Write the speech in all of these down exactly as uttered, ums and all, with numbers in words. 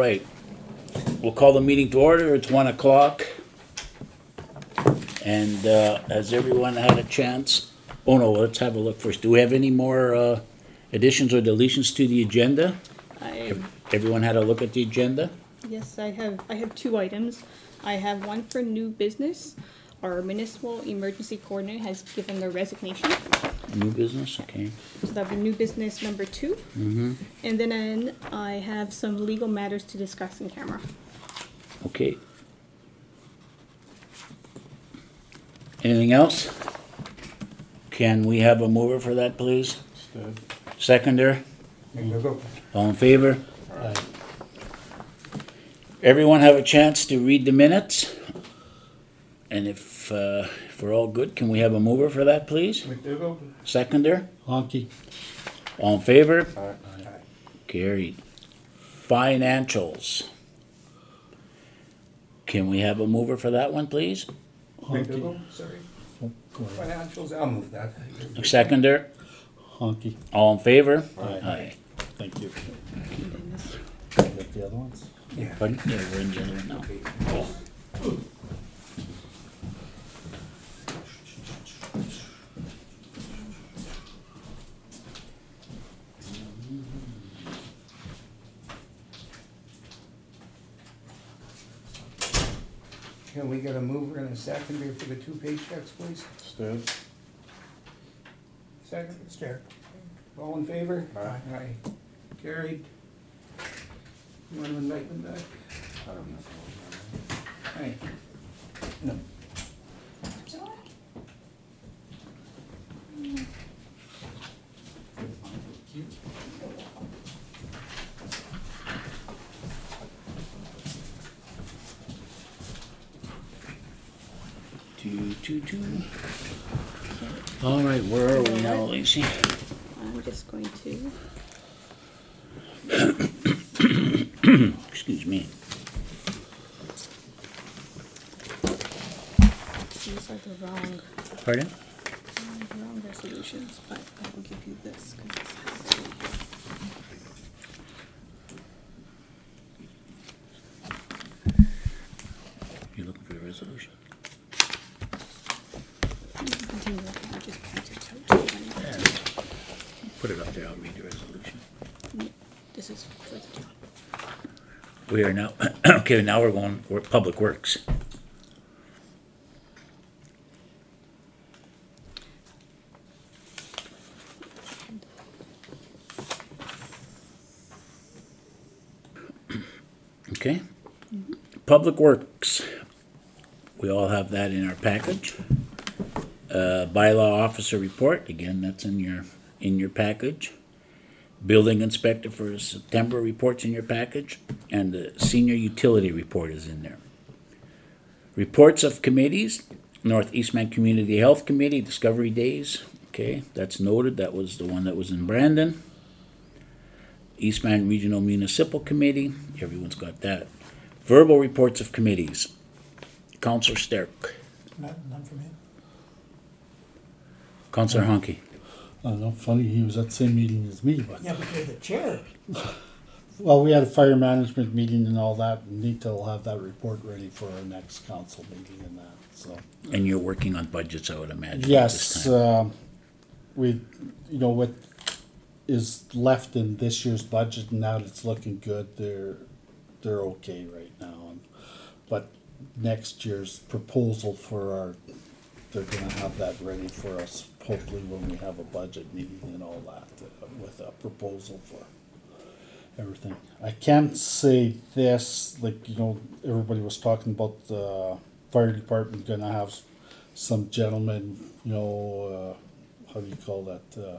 right. We'll call the meeting to order. It's one o'clock. And uh, has everyone had a chance? Oh no, let's have a look first. Do we have any more uh, additions or deletions to the agenda? I, Everyone had a look at the agenda? yes, I have, I have two items. I have one for new business. Our municipal emergency coordinator has given their resignation. New business, okay. So that'll be new business number two. Mm-hmm. And then I have some legal matters to discuss in camera. Okay. Anything else? Can we have a mover for that, please? Good. Seconder? Go. All in favor? Aye. Everyone have a chance to read the minutes? And if, uh, if we're all good, can we have a mover for that, please? McDougall? Seconder? Honky. All in favor? Aye. Carried. Financials. Can we have a mover for that one, please? McDougall, sorry. Financials, I'll move that. Seconder? Honky. All in favor? Aye. Thank you. And then this- Get the other ones? Yeah. Pardon? Yeah, we're in the other one now. Okay. Can we get a mover and a seconder for the two paychecks, please? Stood. Second, Stewart. All in favor? Aye. Aye. Carried. You want to invite them back? I don't know. Aye. No. Two, two, two. All right, where are we now, Lacey? I'm just going to, Excuse me. these are the wrong, Pardon? the wrong resolutions, but I will give you this, 'cause this has to be You looking for the resolution? continue, I just print it out. Put it up there, I'll read the resolution. This is for the top. We are now, okay, now we're going, we're Public Works. Okay. Public Works. We all have that in our package. Uh, bylaw officer report, again, that's in your, in your package. Building inspector for September reports in your package, and the senior utility report is in there. Reports of committees, North Eastman Community Health Committee, Discovery Days, okay, that's noted, that was the one that was in Brandon. Eastman Regional Municipal Committee, everyone's got that. Verbal reports of committees, Counselor Sterk, None, none from him? Counselor Honky. I don't know, funny, he was at the same meeting as me, but, Yeah, but you're the chair. well, we had a fire management meeting and all that, and need to have that report ready for our next council meeting and that, so. And you're working on budgets, I would imagine, at this Yes, time. um, we, you know, what is left in this year's budget, and now it's looking good, they're, they're okay right now. and- But next year's proposal for our, they're gonna have that ready for us, hopefully when we have a budget meeting and all that, uh, with a proposal for everything. I can't say this, like, you know, everybody was talking about the fire department gonna have s- some gentlemen, you know, uh, how do you call that, uh,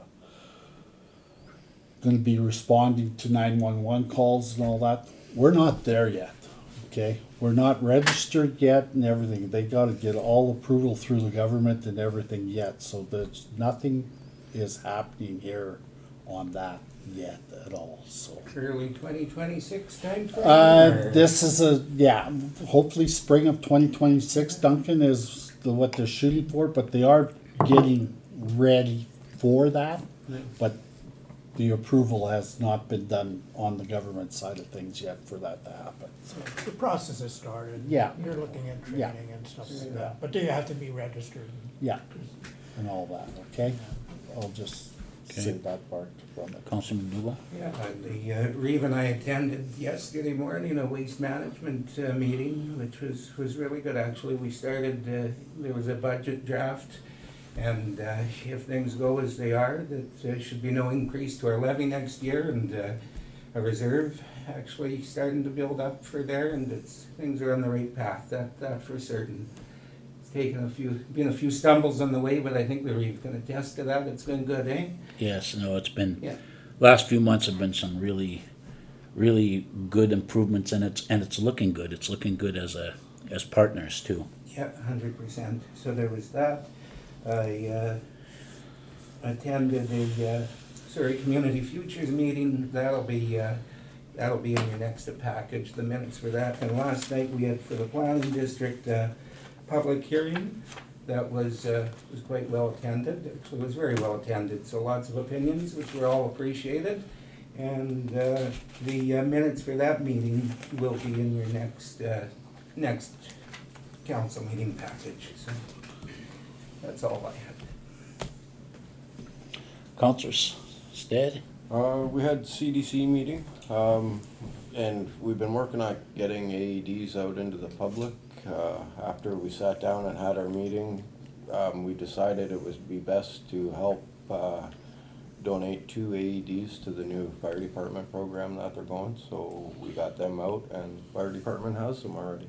gonna be responding to nine one one calls and all that. We're not there yet, okay? We're not registered yet and everything. They gotta get all approval through the government and everything yet, so there's nothing is happening here on that yet at all, so. Early twenty twenty-six time frame? Uh, or- this is a, yeah, hopefully spring of twenty twenty-six, Duncan, is the, what they're shooting for, but they are getting ready for that. But the approval has not been done on the government side of things yet for that to happen. So the process has started. Yeah. You're looking at Yeah. training and stuff like Yeah. that, but do you have to be registered? Yeah, and all that, okay? I'll just say Okay. that part from it. Councilman Duba? Yeah, the, uh, Reeve and I attended yesterday morning a waste management, uh, meeting, which was, was really good, actually. We started, uh, there was a budget draft, and, uh, if things go as they are, that there should be no increase to our levy next year, and, uh, a reserve actually starting to build up for there, and it's, things are on the right path, that, that for certain. It's taken a few, been a few stumbles on the way, but I think the Reeve can attest to that, it's been good, eh? Yes, no, it's been, Yeah. last few months have been some really, really good improvements, and it's, and it's looking good. It's looking good as a, as partners too. Yeah, hundred percent. So there was that. I uh, attended a, uh, sorry, Community Futures meeting. That'll be, uh, that'll be in your next package, the minutes for that. And last night we had for the planning district, uh, public hearing. That was, uh, was quite well attended. Actually, it was very well attended. So lots of opinions, which were all appreciated. And uh, the uh, minutes for that meeting will be in your next, uh, next council meeting package, so that's all I had. Councilors, Stead? Uh, we had C D C meeting, um, and we've been working on getting A E Ds out into the public. Uh, after we sat down and had our meeting, um, we decided it would be best to help, uh, donate two A E Ds to the new fire department program that they're going, so we got them out, and the fire department has them already.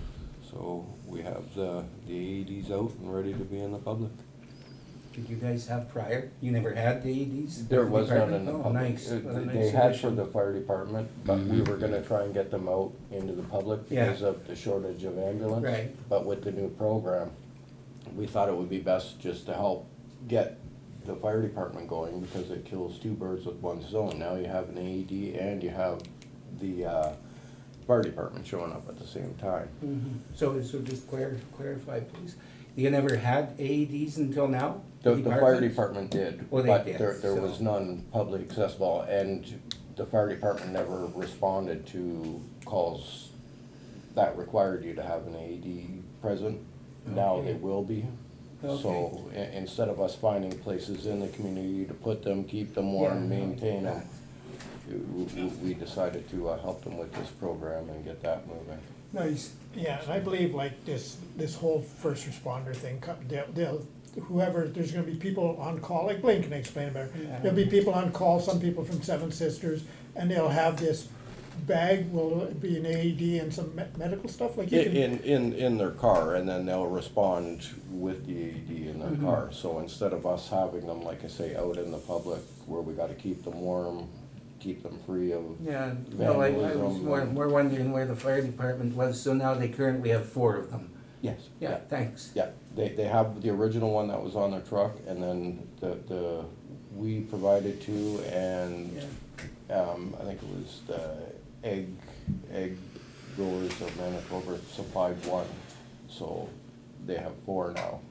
So we have the, the A E Ds out and ready to be in the public. Did you guys have prior? You never had the A E Ds? There was none in the Oh, public. nice. Uh, What a They nice had addition. for the fire department, but we were gonna try and get them out into the public because Yeah. of the shortage of ambulance. Right. But with the new program, we thought it would be best just to help get the fire department going because it kills two birds with one stone. Now you have an A E D and you have the, uh, fire department showing up at the same time. Mhm. So, so just clar- clarify, please. You never had A E Ds until now? The, the fire Department? department did, Well, they but did, there, there so- was none public accessible, and the fire department never responded to calls that required you to have an A E D present. Now Okay. they will be. So, i- instead of us finding places in the community to put them, keep them warm, Yeah. maintain them, w- w- we decided to, uh, help them with this program and get that moving. Nice. Yeah, and I believe like this, this whole first responder thing, co- they'll, they'll, whoever, there's gonna be people on call, like Blaine can explain it better. Yeah. There'll be people on call, some people from Seven Sisters, and they'll have this bag, will it be an A E D and some me- medical stuff, like you In, can. in, in in their car, and then they'll respond with the A E D in their Mhm. car. So instead of us having them, like I say, out in the public, where we gotta keep them warm, keep them free of, Yeah, no, I, I was Vandalism. more, more wondering where the fire department was, so now they currently have four of them. yes, Yeah, thanks. yeah. They, they have the original one that was on their truck, and then the, the, we provided two, and, um, I think it was the egg, egg growers of Manitoba supplied one, so they have four now.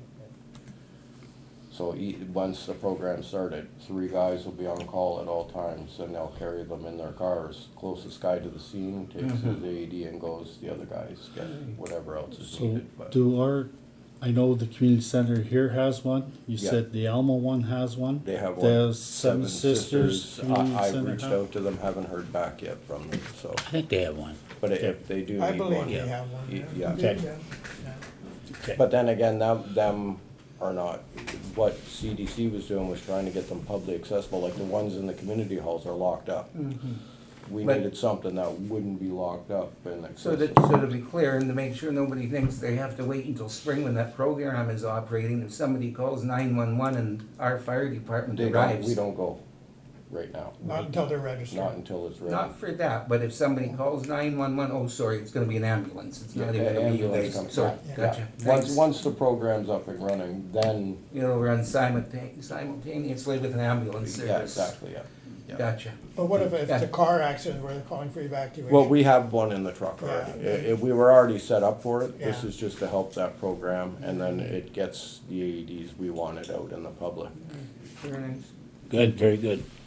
So e- once the program started, three guys will be on call at all times, and they'll carry them in their cars. Closest guy to the scene takes his Mhm. A E D and goes, the other guys get whatever else is So needed, but. do our, I know the community center here has one, you Yeah. said the Alma one has one? They have one. The Seven Sisters Community I, I've Center reached have- out to them, haven't heard back yet from them, so, I think they have one. but if they do I need believe one. they have one. Y- yeah. yeah. Okay. Yeah. Okay. But then again, them, them are not, what C D C was doing was trying to get them publicly accessible, like the ones in the community halls are locked up. Mhm. We But- needed something that wouldn't be locked up and So that, accessible. so to be clear, and to make sure nobody thinks they have to wait until spring when that program is operating, if somebody calls nine one one and our fire department They don't, arrives. we don't go right now, Not until they're registered. not until it's ready. Not for that, but if somebody calls nine one one, oh, sorry, it's gonna be an ambulance, it's not Yeah, even gonna be you ambulance guys, comes- sorry, yeah. gotcha, Yeah. Once, thanks. once the program's up and running, then, It'll run simultane- simultaneously with an ambulance service. yeah, exactly, yeah. yeah. Gotcha. But what if it's Yeah. a car accident where they're calling for evacuation? Well, we have one in the truck already. Yeah. I- I- we were already set up for it. This Yeah. is just to help that program, and then it gets the A E Ds we wanted out in the public. Very nice. Good, very good.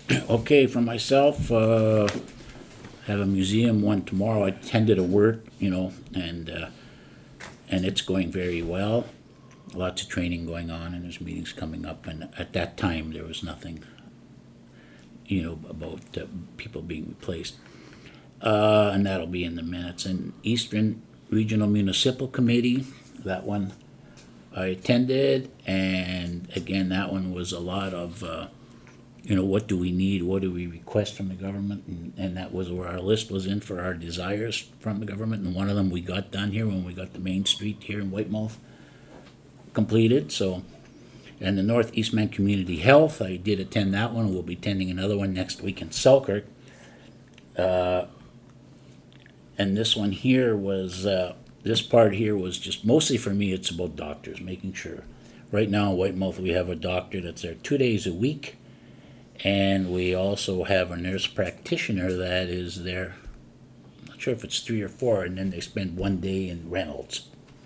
Okay, for myself, uh, have a museum one tomorrow. I attended a work, you know, and, uh, and it's going very well. Lots of training going on and there's meetings coming up, and at that time, there was nothing, you know, about uh, people being replaced. Uh, and that'll be in the minutes. And Eastern Regional Municipal Committee, that one I attended, and again, that one was a lot of, uh, you know, what do we need, what do we request from the government, and, and that was where our list was in for our desires from the government, and one of them we got done here when we got the Main Street here in Whitemouth completed, so. And the North Eastman Community Health, I did attend that one, we'll be attending another one next week in Selkirk. Uh, and this one here was, uh, this part here was just, mostly for me, it's about doctors, making sure. Right now in Whitemouth, we have a doctor that's there two days a week, and we also have a nurse practitioner that is there, I'm not sure if it's three or four, and then they spend one day in Reynolds.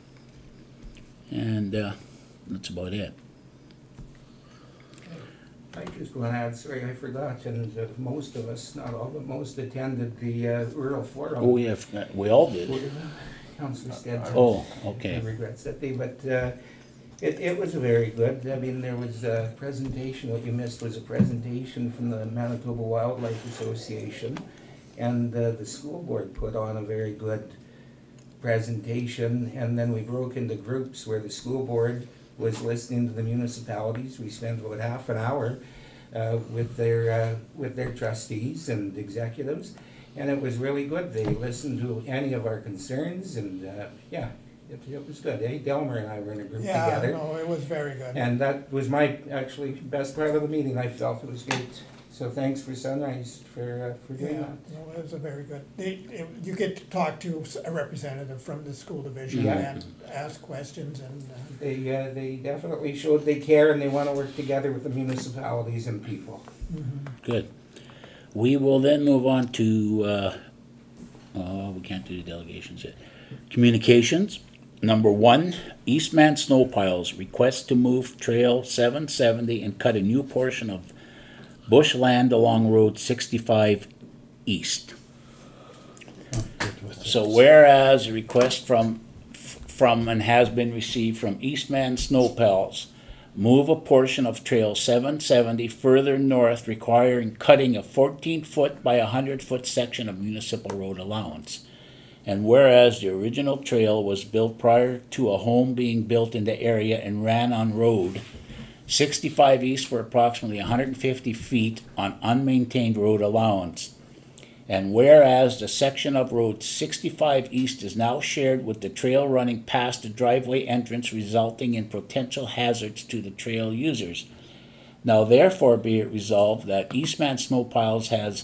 And uh, that's about it. I just want to add, sorry, I forgot, and uh, most of us, not all, but most attended the uh, rural forum. Oh, yeah, we all did. Councillor Stetson. Oh, okay. Regrets that day, but uh, it, it was very good. I mean, there was a presentation, what you missed was a presentation from the Manitoba Wildlife Association, and uh, the school board put on a very good presentation, and then we broke into groups where the school board was listening to the municipalities. We spent about half an hour uh, with their uh, with their trustees and executives, and it was really good. They listened to any of our concerns, and uh, yeah, it, it was good. Eh? Delmer and I were in a group Yeah, together, no, it was very good. and that was my actually best part of the meeting. I felt it was great. So thanks for Sunrise for uh, for doing Yeah, that. no, it was a very good, they, it- you get to talk to a representative from the school division Yeah. and ask questions and, uh, They uh, they definitely showed they care and they want to work together with the municipalities and people. Good. We will then move on to, uh, oh, we can't do the delegations yet. Communications. Number one, Eastman Snow Piles request to move Trail seven seventy and cut a new portion of bushland along Road sixty-five east. I'm good with So this. whereas a request from, from and has been received from Eastman Snow Pals, move a portion of Trail seven seventy further north requiring cutting a fourteen foot by one hundred foot section of municipal road allowance. And whereas the original trail was built prior to a home being built in the area and ran on road sixty-five east for approximately one hundred fifty feet on unmaintained road allowance. And whereas the section of road sixty-five east is now shared with the trail running past the driveway entrance, resulting in potential hazards to the trail users. Now therefore be it resolved that Eastman Snow Piles has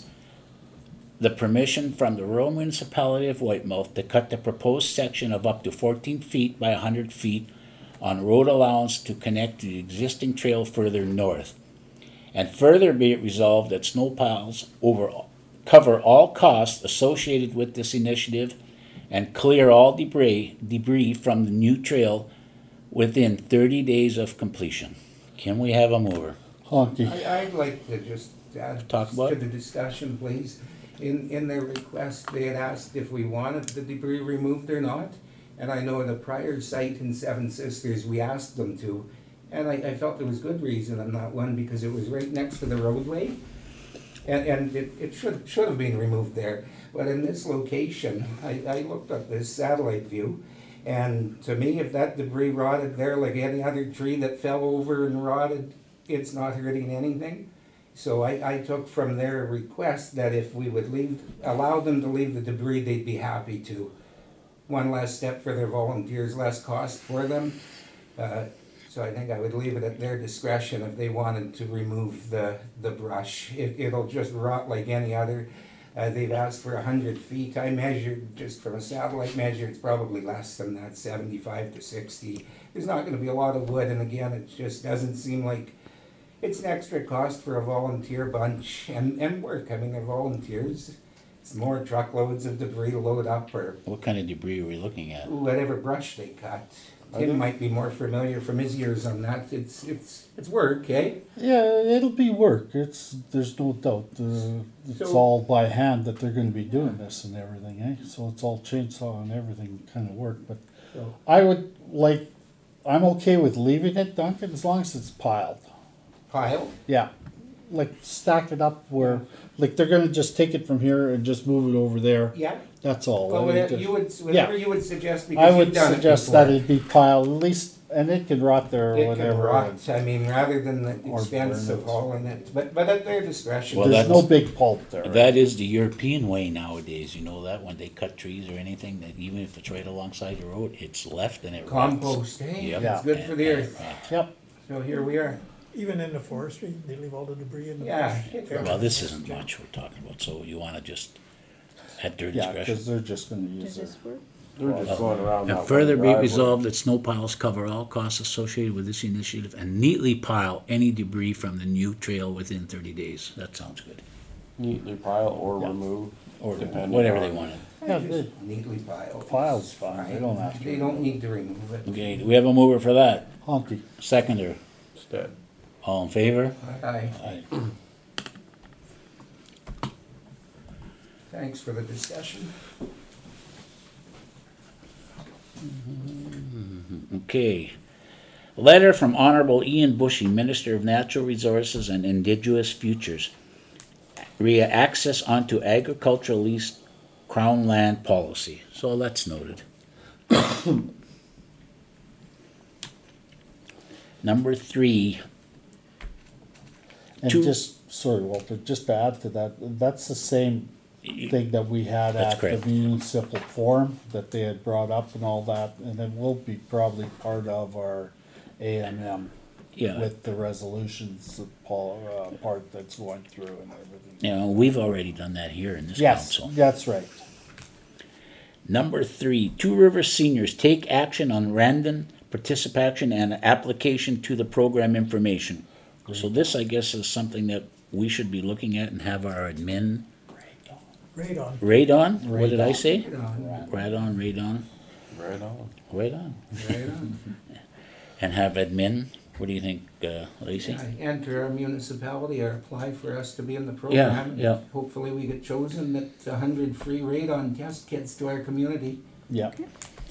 the permission from the rural municipality of Whitemouth to cut the proposed section of up to fourteen feet by one hundred feet on road allowance to connect to the existing trail further north. And further be it resolved that Snow Piles over, cover all costs associated with this initiative and clear all debris, debris from the new trail within thirty days of completion. Can we have a mover? Honky. I, I'd like to just add Talk about to it. the discussion, please. In, in their request, they had asked if we wanted the debris removed or not. And I know at a prior site in Seven Sisters, we asked them to. And I, I felt there was good reason on that one because it was right next to the roadway. And, and it, it should, should have been removed there. But in this location, I, I looked at this satellite view. And to me, if that debris rotted there like any other tree that fell over and rotted, it's not hurting anything. So I, I took from their request that if we would leave, allow them to leave the debris, they'd be happy to. One less step for their volunteers, less cost for them. Uh, so I think I would leave it at their discretion if they wanted to remove the, the brush. It, it'll just rot like any other. Uh, they've asked for one hundred feet. I measured, just from a satellite measure, it's probably less than that, seventy-five to sixty. There's not going to be a lot of wood, and again, it just doesn't seem like it's an extra cost for a volunteer bunch and, and work. I mean, they're volunteers. It's more truckloads of debris to load up or What kind of debris are we looking at? whatever brush they cut. I Tim think- might be more familiar from his years on that. It's, it's, it's work, eh? Yeah, it'll be work. It's, there's no doubt. Uh, it's So- all by hand that they're gonna be doing this and everything, eh? So it's all chainsaw and everything kind of work, but So, I would like, I'm okay with leaving it, Duncan, as long as it's piled. pile, Yeah, like stack it up where, like they're gonna just take it from here and just move it over there. yeah. That's all. Well, I mean, whatever just- you would, whatever you would suggest, I because you've would done it suggest that before. it be piled at least, and it can rot there or It whatever. can rot, I mean, rather than the Or expense burn of it. hauling it, but, but at their discretion. Well, There's that's- no big pulp there. That is the European way nowadays, you know that, when they cut trees or anything, that even if it's right alongside the road, it's left and it rots. Compost, eh? Yep. It's good for the And- earth. and it rots. Yep, So here we are. Even in the forestry, they leave all the debris in the Yeah. bush. it- Well, this isn't much we're talking about, so you wanna just, at their yeah, discretion. cause they're just gonna Does use it. this work? They're just going around that And one further be driveway. resolved that snow piles cover all costs associated with this initiative and neatly pile any debris from the new trail within thirty days. That sounds good. Neatly pile or Yeah. remove. Or Depending whatever they on- wanted. Yeah, Just they- neatly piled. Pile's fine, they don't have to. They don't need to remove it. Okay, do we have a mover for that? Honky. Seconder, Instead. all in favor? Aye. Aye. Thanks for the discussion. Okay. Letter from Honorable Ian Bushy, Minister of Natural Resources and Indigenous Futures. Ria access onto agricultural leased crown land policy. So that's noted. Number three, And Two- just, sorry, Walter, just to add to that, that's the same thing that we had That's at correct. the municipal forum that they had brought up and all that, and it will be probably part of our A M M yeah, with the resolutions, the Paul, uh, part that's going through and everything. you know, we've already done that here in this Yes, council. that's right. Number three, Two Rivers seniors take action on random participation and application to the program information. So this, I guess, is something that we should be looking at and have our admin Radon. radon. What did I Radon. say? Right on, Radon, radon, Right on. radon, right on. and have admin. What do you think, uh, Lacy? Yeah, enter our municipality or apply for us to be in the program. yeah. Hopefully we get chosen, that's a hundred free radon test kits to our community. Yeah, Okay.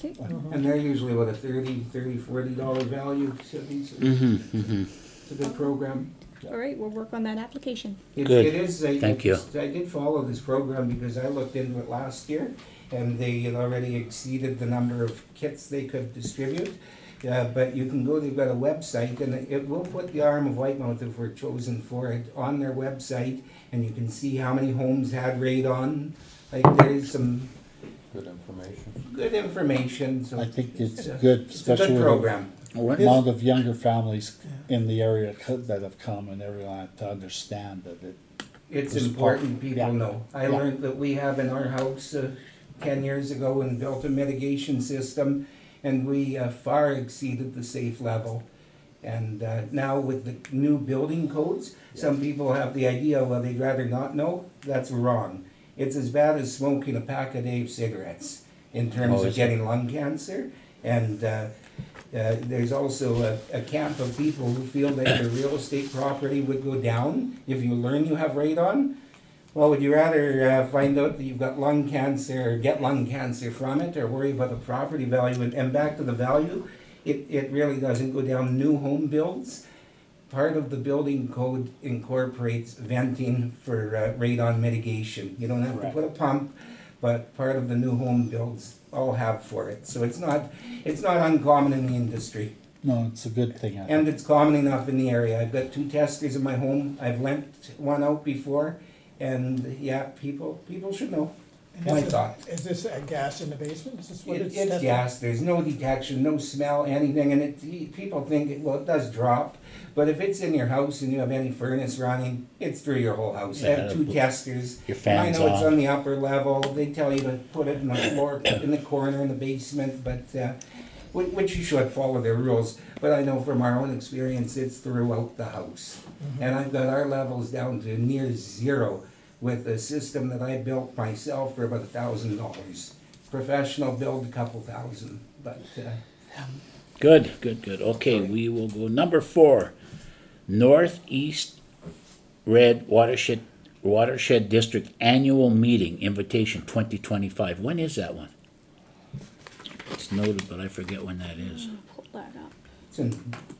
And they're usually what, a thirty, thirty, forty dollar value, so these, Mm-hmm, mm-hmm. it's a good program. All right, we'll work on that application. It- Good. It is, I, Thank you. I did follow this program because I looked into it last year, and they had already exceeded the number of kits they could distribute. Uh, but you can go, they've got a website, and it it will put the Arm of Whitemouth, if we're chosen for it, on their website, and you can see how many homes had radon. Like, there's some Good information. good information, so. I think it's a- good, It's a especially good with program. What? the amount of younger families in the area co- that have come and everyone to understand that it, It's It's important part- yeah. people know. I Yeah. learned that we have in our house uh, ten years ago and built a mitigation system, and we uh, far exceeded the safe level. And uh, now with the new building codes, some people have the idea, well, they'd rather not know. That's wrong. It's as bad as smoking a pack a day of cigarettes in terms Oh, of is it? getting lung cancer. And uh, uh, there's also a, a camp of people who feel that their real estate property would go down if you learn you have radon. Well, would you rather uh, find out that you've got lung cancer or get lung cancer from it, or worry about the property value? And, and back to the value, it, it really doesn't go down. New home builds, part of the building code incorporates venting for uh, radon mitigation. You don't have to Right. put a pump, but part of the new home builds all have for it. So it's not, it's not uncommon in the industry. no, it's a good thing. I think. And it's common enough in the area. I've got two testers in my home. I've lent one out before. And yeah, people, people should know. And My is it- thought. Is this a gas in the basement? Is this what It, it's it's tested? gas, there's no detection, no smell, anything, and it, people think, it- well, it does drop. But if it's in your house and you have any furnace running, it's through your whole house. I Yeah, have two put testers. your fans I know it's on. on the upper level. They tell you to put it in the floor, in the corner in the basement, but, uh, whi- which you should follow their rules. But I know from our own experience, it's throughout the house. Mm-hmm. And I've got our levels down to near zero with a system that I built myself for about a thousand dollars. Professional build a couple thousand, but, uh, Good, good, good. Okay, we will go number four. Northeast Red Watershed, Watershed District Annual Meeting Invitation twenty twenty-five. When is that one? It's noted, but I forget when that is. Pull that up. it's in,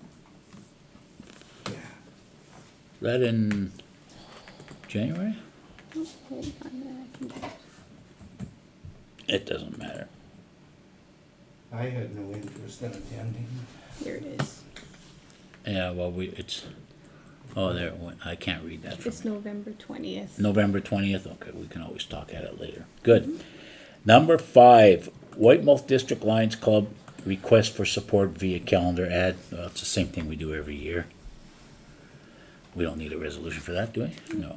yeah. That in January? Oh, hold on a minute, I can get it. It doesn't matter. I had no interest in attending. Here it is. Yeah, well, we, it's, oh, there, it went. I can't read that from It's November twentieth. November twentieth, okay, we can always talk at it later. Good. Number five, Whitemouth District Lions Club request for support via calendar ad. Well, it's the same thing we do every year. We don't need a resolution for that, do we? No.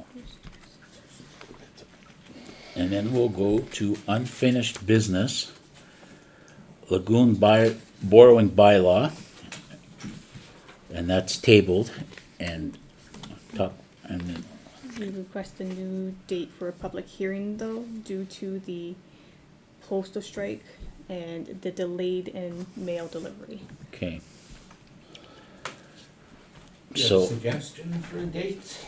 And then we'll go to unfinished business. Lagoon by, borrowing bylaw. And that's tabled and talk, and then We request a new date for a public hearing though, due to the postal strike and the delayed in mail delivery. okay. Do you have a So, suggestion for a date?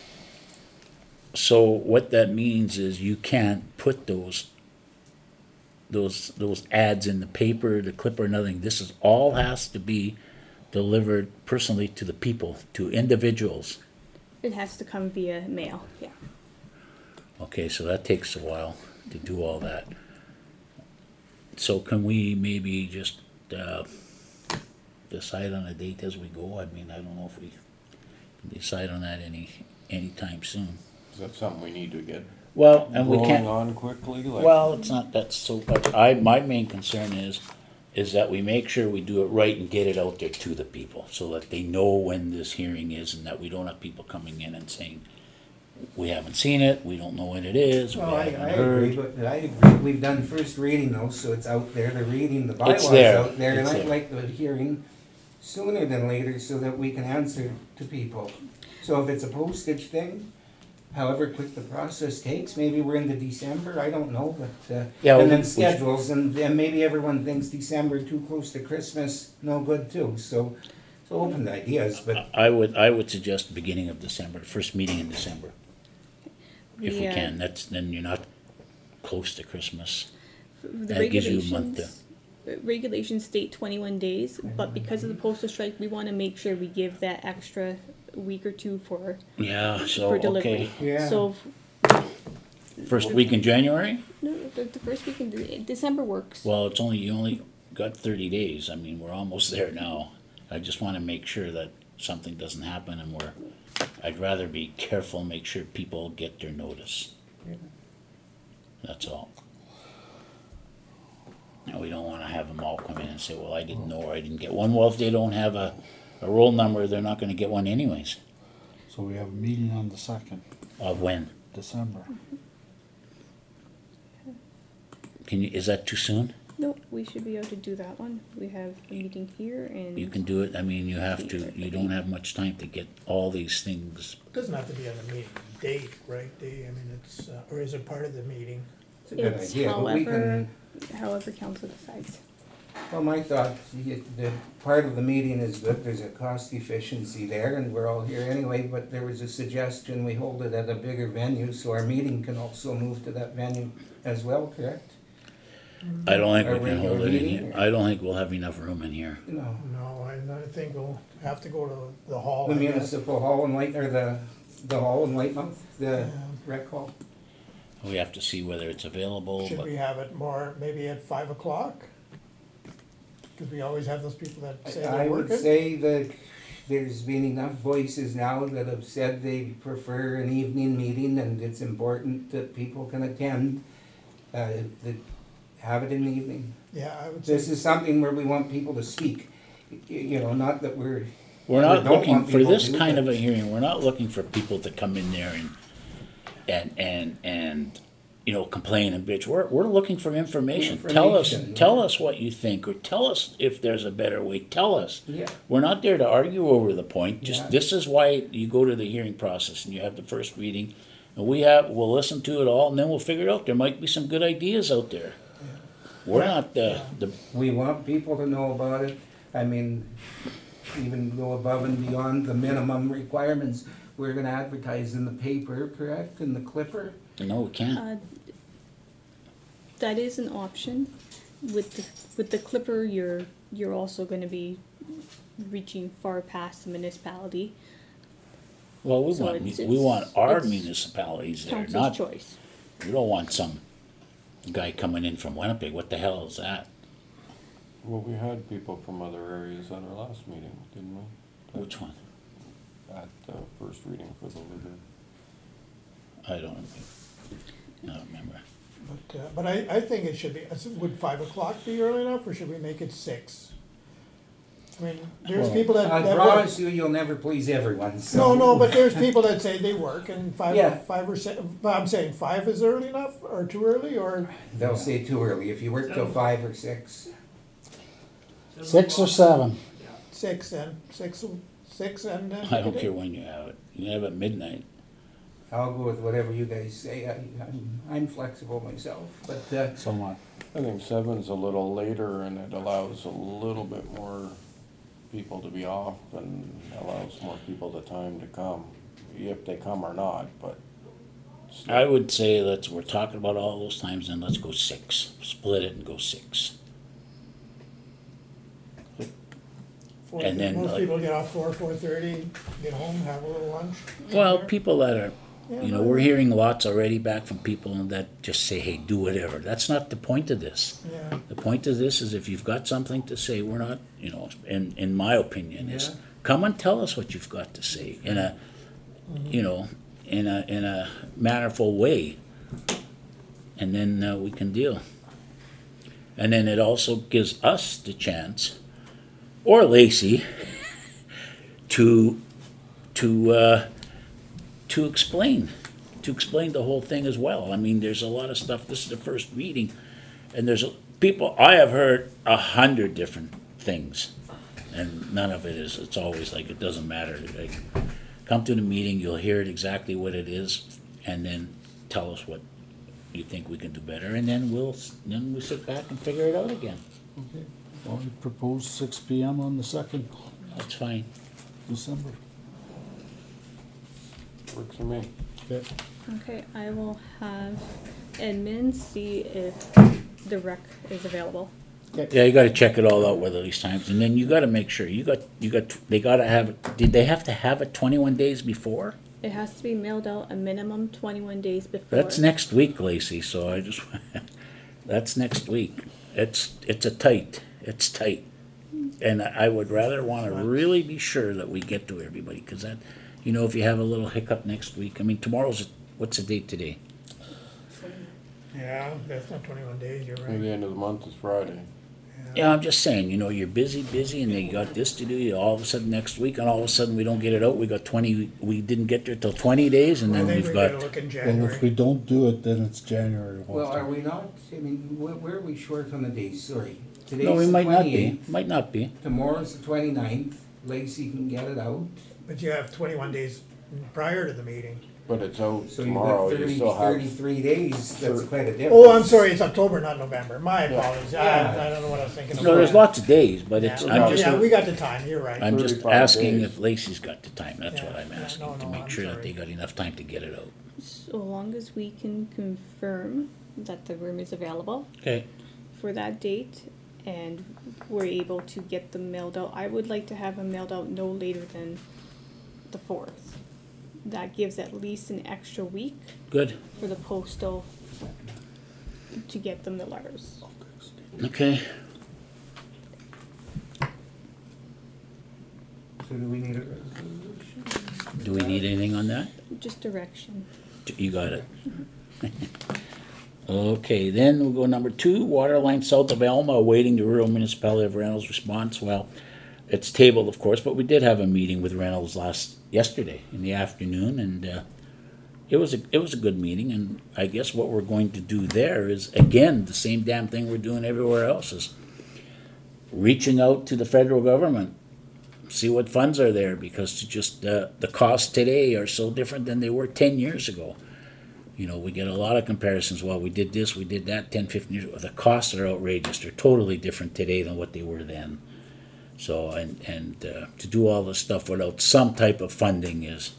so what that means is you can't put those, those, those ads in the paper, the clipper, nothing. This is, all has to be delivered personally to the people, to individuals. It has to come via mail, yeah. Okay, so that takes a while to do all that. So can we maybe just, uh, decide on a date as we go? I mean, I don't know if we can decide on that any, anytime soon. Is that something we need to get Well, and we rolling can't, on quickly? Like, well, it's not that so much, I, my main concern is, is that we make sure we do it right and get it out there to the people, so that they know when this hearing is, and that we don't have people coming in and saying, we haven't seen it, we don't know when it is, we Well, I, I haven't agree, heard. but I agree, we've done first reading though, so it's out there, the reading, the bylaws there. out there, and It's I'd there. like the hearing sooner than later so that we can answer to people. So if it's a postage thing, however quick the process takes, maybe we're into December, I don't know, but, uh, Yeah, we- and then we- schedules, and, and maybe everyone thinks December too close to Christmas, no good too, so, so open to ideas, but I would, I would suggest beginning of December, first meeting in December, if we uh, can, that's, then you're not close to Christmas. The That gives you a month to- regulations, uh, regulations state twenty-one days, but because of the postal strike, we wanna make sure we give that extra week or two for, Yeah, so, for delivery. okay, Yeah. So, first week in January? no, the, the first week in De- December works. Well, it's only, you only got thirty days, I mean, we're almost there now. I just wanna make sure that something doesn't happen and we're, I'd rather be careful, make sure people get their notice. That's all. And we don't wanna have them all come in and say, well, I didn't know, or I didn't get one. Well, if they don't have a, a roll number, they're not gonna get one anyways. So we have a meeting on the second, Of when? December. Can you, is that too soon? Nope, we should be able to do that one. We have a meeting here and. You can do it, I mean, you have to, you don't have much time to get all these things. Doesn't have to be on the meeting date, right, Dee? I mean, it's, uh, or is it part of the meeting? it's a good It's idea, but we however, can. however council decides. Well, my thought, the, the part of the meeting is that there's a cost efficiency there, and we're all here anyway, but there was a suggestion we hold it at a bigger venue, so our meeting can also move to that venue as well, correct? I don't think Are we we can hold it in meeting here, or- I don't think we'll have enough room in here. No. No, I, I think we'll have to go to the hall. The I guess. municipal hall in White, or the, the hall in Whitemouth, the Yeah. rec hall? We have to see whether it's available, Should but, we have it more, maybe at five o'clock? Cause we always have those people that say I they're would working. say that there's been enough voices now that have said they prefer an evening meeting, and it's important that people can attend, uh, that have it in the evening. Yeah, I would This say, is something where we want people to speak, Y- you know, not that we're, we're not don't looking, want for people this to, kind of a but- hearing, we're not looking for people to come in there and, and, and, and, you know, complain and bitch, we're, we're looking for information. Tell us, Information, tell yeah. us what you think, or tell us if there's a better way, tell us. yeah, We're not there to argue over the point, Yeah. just, this is why you go to the hearing process and you have the first reading, We have, we'll listen to it all, and then we'll figure it out. There might be some good ideas out there. We're not, uh, the, We want people to know about it. I mean, even go above and beyond the minimum requirements. We're gonna advertise in the paper, correct, in the Clipper? no, we can't. Uh, that is an option. With the, with the Clipper, you're, you're also gonna be reaching far past the municipality. Well, we so want, it's- we want it's- our it's municipalities there, Council's not, choice. we don't want some guy coming in from Winnipeg. What the hell is that? Well, we had people from other areas at our last meeting, didn't we? Which one? At the first reading for the liquor. I don't, I don't remember. But, uh, but I, I think it should be, would five o'clock be early enough, or should we make it six? I mean, there's Well, people that, I that work. promise you, you'll never please everyone, so. No, no, but there's people that say they work and five, Yeah. five or se- but I'm saying five is early enough, or too early, or, They'll say too early, if you work till five or six. Six or seven? six then, six, six and then. I don't care when you have it. You can have it at midnight. I'll go with whatever you guys say, I, I'm, I'm flexible myself, but, uh, Somewhat. I think seven's a little later and it allows a little bit more people to be off and allows more people the time to come, if they come or not, but. I would say let's, we're talking about all those times, then let's go six. Split it and go six. Four- and then, Most like- people get off four, four thirty, get home, have a little lunch. Well, somewhere. people that are, Yeah, you know, no, we're hearing lots already back from people that just say, hey, do whatever. That's not the point of this. Yeah, The point of this is if you've got something to say, we're not, you know, in, in my opinion, is Yeah. come and tell us what you've got to say in a, you know, in a, in a mannerful way. And then uh, we can deal. And then it also gives us the chance, or Lacey, to, to, uh, to explain, to explain the whole thing as well. I mean, there's a lot of stuff, this is the first meeting, and there's a, people, I have heard a hundred different things, and none of it is, it's always like, it doesn't matter. Like, come to the meeting, you'll hear it exactly what it is, and then tell us what you think we can do better, and then we'll, then we sit back and figure it out again. Okay. Well, we propose six P M on the second That's fine. December. Works for me. Okay. Okay, I will have admin see if the rec is available. Yeah, you gotta check it all out one of these times, and then you gotta make sure, you got, you got, they gotta have, it. Did they have to have it twenty-one days before? It has to be mailed out a minimum twenty-one days before. That's next week, Lacey, so I just, that's next week. It's, it's a tight, it's tight. And I would rather wanna really be sure that we get to everybody, cause that, you know, if you have a little hiccup next week, I mean, tomorrow's, what's the date today? yeah, that's not twenty-one days, you're Maybe right. the end of the month is Friday. Yeah, I'm just saying, you know, you're busy, busy, and they got this to do, you all of a sudden next week, and all of a sudden we don't get it out, we got twenty, we didn't get there till twenty days, and I then think we've we gotta got, look in Well, January. if we don't do it, then it's January. well, are we not, I mean, where, where are we short on the days, sorry? Today's no, we the might not be, twenty-eighth, might not be. tomorrow's the twenty-ninth, Lacey can get it out. But you have twenty-one days prior to the meeting. But it's out So you've got tomorrow, you thirty, still have, thirty-three days, that's quite a difference. Oh, I'm sorry, it's October, not November, my apologies, I, Yeah. I don't know what I was thinking of. No, there's lots of days, but it's, Yeah, I'm just, yeah, we got the time, you're right. I'm just thirty-five asking days. if Lacey's got the time, that's what Yeah, I'm yeah, asking, no, to no, make I'm sure that sorry. they got enough time to get it out. So long as we can confirm that the room is available Okay, for that date and we're able to get them mailed out, I would like to have them mailed out no later than the fourth. That gives at least an extra week good, for the postal to get them the letters. okay. So do we need a resolution? Do we need anything on that? Just direction. You got it. Okay, then we'll go number two, water line south of Elma, awaiting the rural municipality of Reynolds response. Well, it's tabled, of course, but we did have a meeting with Reynolds last, yesterday in the afternoon, and, uh, it was a, it was a good meeting, and I guess what we're going to do there is, again, the same damn thing we're doing everywhere else, is reaching out to the federal government, see what funds are there, because to just, uh, the costs today are so different than they were ten years ago. You know, we get a lot of comparisons, well, we did this, we did that ten, fifteen years ago. The costs are outrageous. They're totally different today than what they were then. So, and, and uh, to do all this stuff without some type of funding is,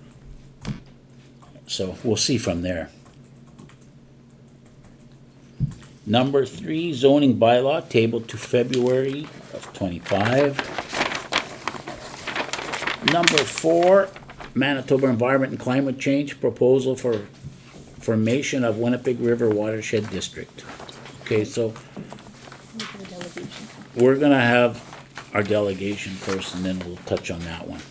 so we'll see from there. Number three, zoning bylaw, tabled to February of twenty-five. Number four, Manitoba Environment and Climate Change proposal for formation of Winnipeg River Watershed District. Okay, so We have a delegation. we're gonna have our delegation first, and then we'll touch on that one.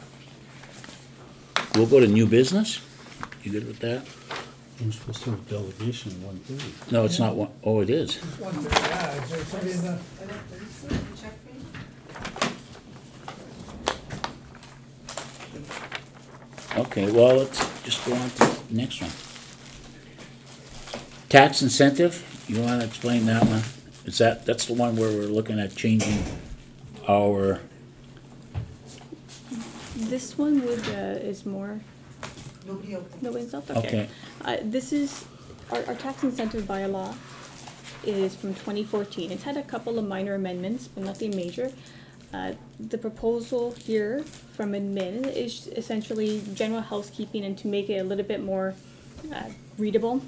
We'll go to new business. You good with that? I'm supposed to have a delegation at one thirty. No, it's not one, oh, it is. One thirty, yeah, is there somebody in the, Okay, well, let's just go on to the next one. Tax incentive, you wanna explain that one? Is that, that's the one where we're looking at changing our, This one would, uh, is more, Nobody else. nobody's up, okay, okay. Uh, this is, our, our tax incentive bylaw is from twenty fourteen. It's had a couple of minor amendments, but nothing major. Uh, the proposal here from admin is essentially general housekeeping and to make it a little bit more, uh, readable.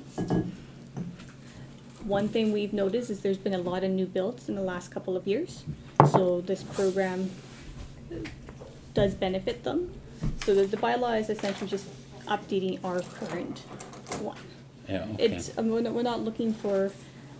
One thing we've noticed is there's been a lot of new builds in the last couple of years, so this program does benefit them. So the, the bylaw is essentially just updating our current one. yeah, okay. It's, um, we're not, we're not looking for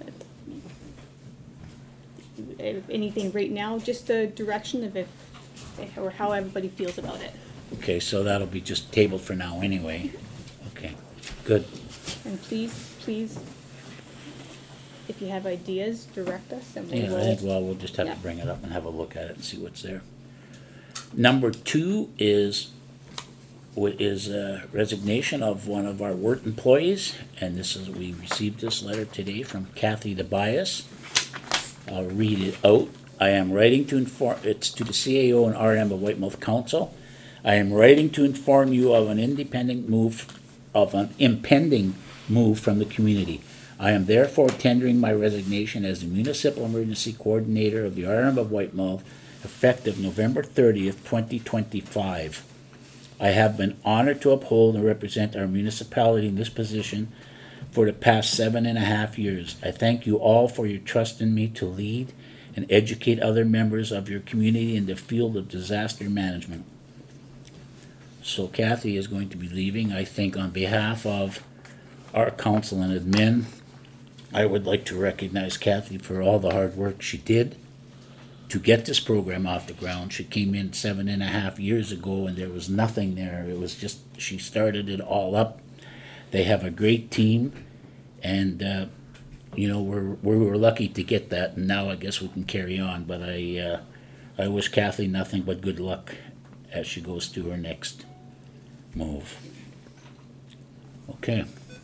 uh, anything right now, just a direction of if, or how everybody feels about it. Okay, so that'll be just tabled for now anyway. Okay, good. And please, please, if you have ideas, direct us and we Yeah, I think, will. well, we'll just have Yeah. to bring it up and have a look at it and see what's there. Number two is, what is a resignation of one of our work employees, and this is, we received this letter today from Kathy DeBias. I'll read it out. I am writing to inform, it's to the C A O and R M of Whitemouth Council. I am writing to inform you of an independent move, of an impending move from the community. I am therefore tendering my resignation as the Municipal Emergency Coordinator of the R M of Whitemouth, effective November thirtieth, twenty twenty-five. I have been honored to uphold and represent our municipality in this position for the past seven and a half years. I thank you all for your trust in me to lead and educate other members of your community in the field of disaster management. So Kathy is going to be leaving. I think on behalf of our council and admin, I would like to recognize Kathy for all the hard work she did to get this program off the ground. She came in seven and a half years ago and there was nothing there. It was just, she started it all up. They have a great team, and, uh, you know, we're, we were lucky to get that, and now I guess we can carry on. But I, uh, I wish Kathy nothing but good luck as she goes to her next move. Okay.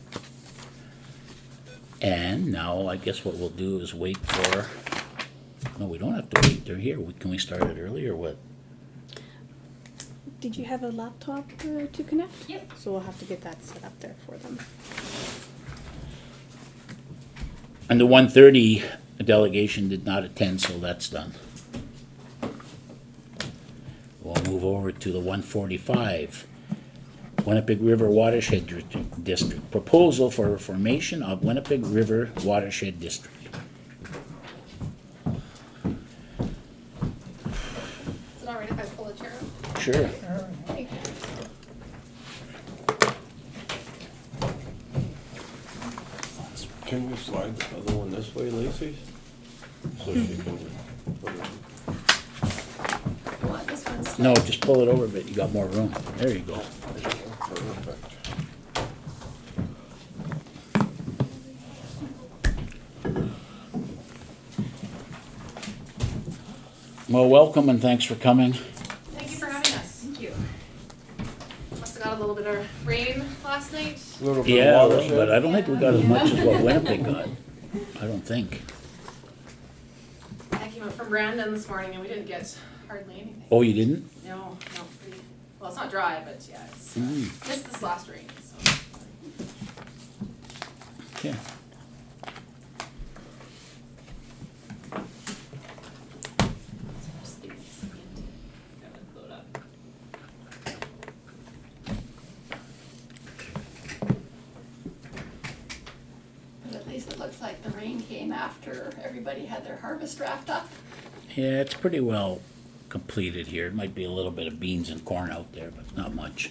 And now I guess what we'll do is wait for, no, we don't have to wait, they're here. We- Can we start it early or what? Did you have a laptop uh, to connect? Yep. So we'll have to get that set up there for them. And the one thirty delegation did not attend, so that's done. We'll move over to the one forty-five. Winnipeg River Watershed Dri- District. Proposal for formation of Winnipeg River Watershed District. Is it all right if I pull a chair up? Sure. Thank you. Can we slide the other one this way, Lacey? So she can put it. What, this one's No, just pull it over a bit, you got more room. There you go. Perfect. Well, welcome and thanks for coming. Thank you for having us. Thank you. Must have got a little bit of rain last night. Little bit Yeah, of a little bit. watershed. I don't think we got as much as what Winnipeg got. I don't think. I came up from Brandon this morning and we didn't get hardly anything. Oh, you didn't? No, no, pretty, well, it's not dry, but yeah, it's, uh, Mm. missed this last rain, so. Okay. Just give me a second. That would load up. But at least it looks like the rain came after everybody had their harvest wrapped up. Yeah, it's pretty well completed here. Might be a little bit of beans and corn out there, but not much.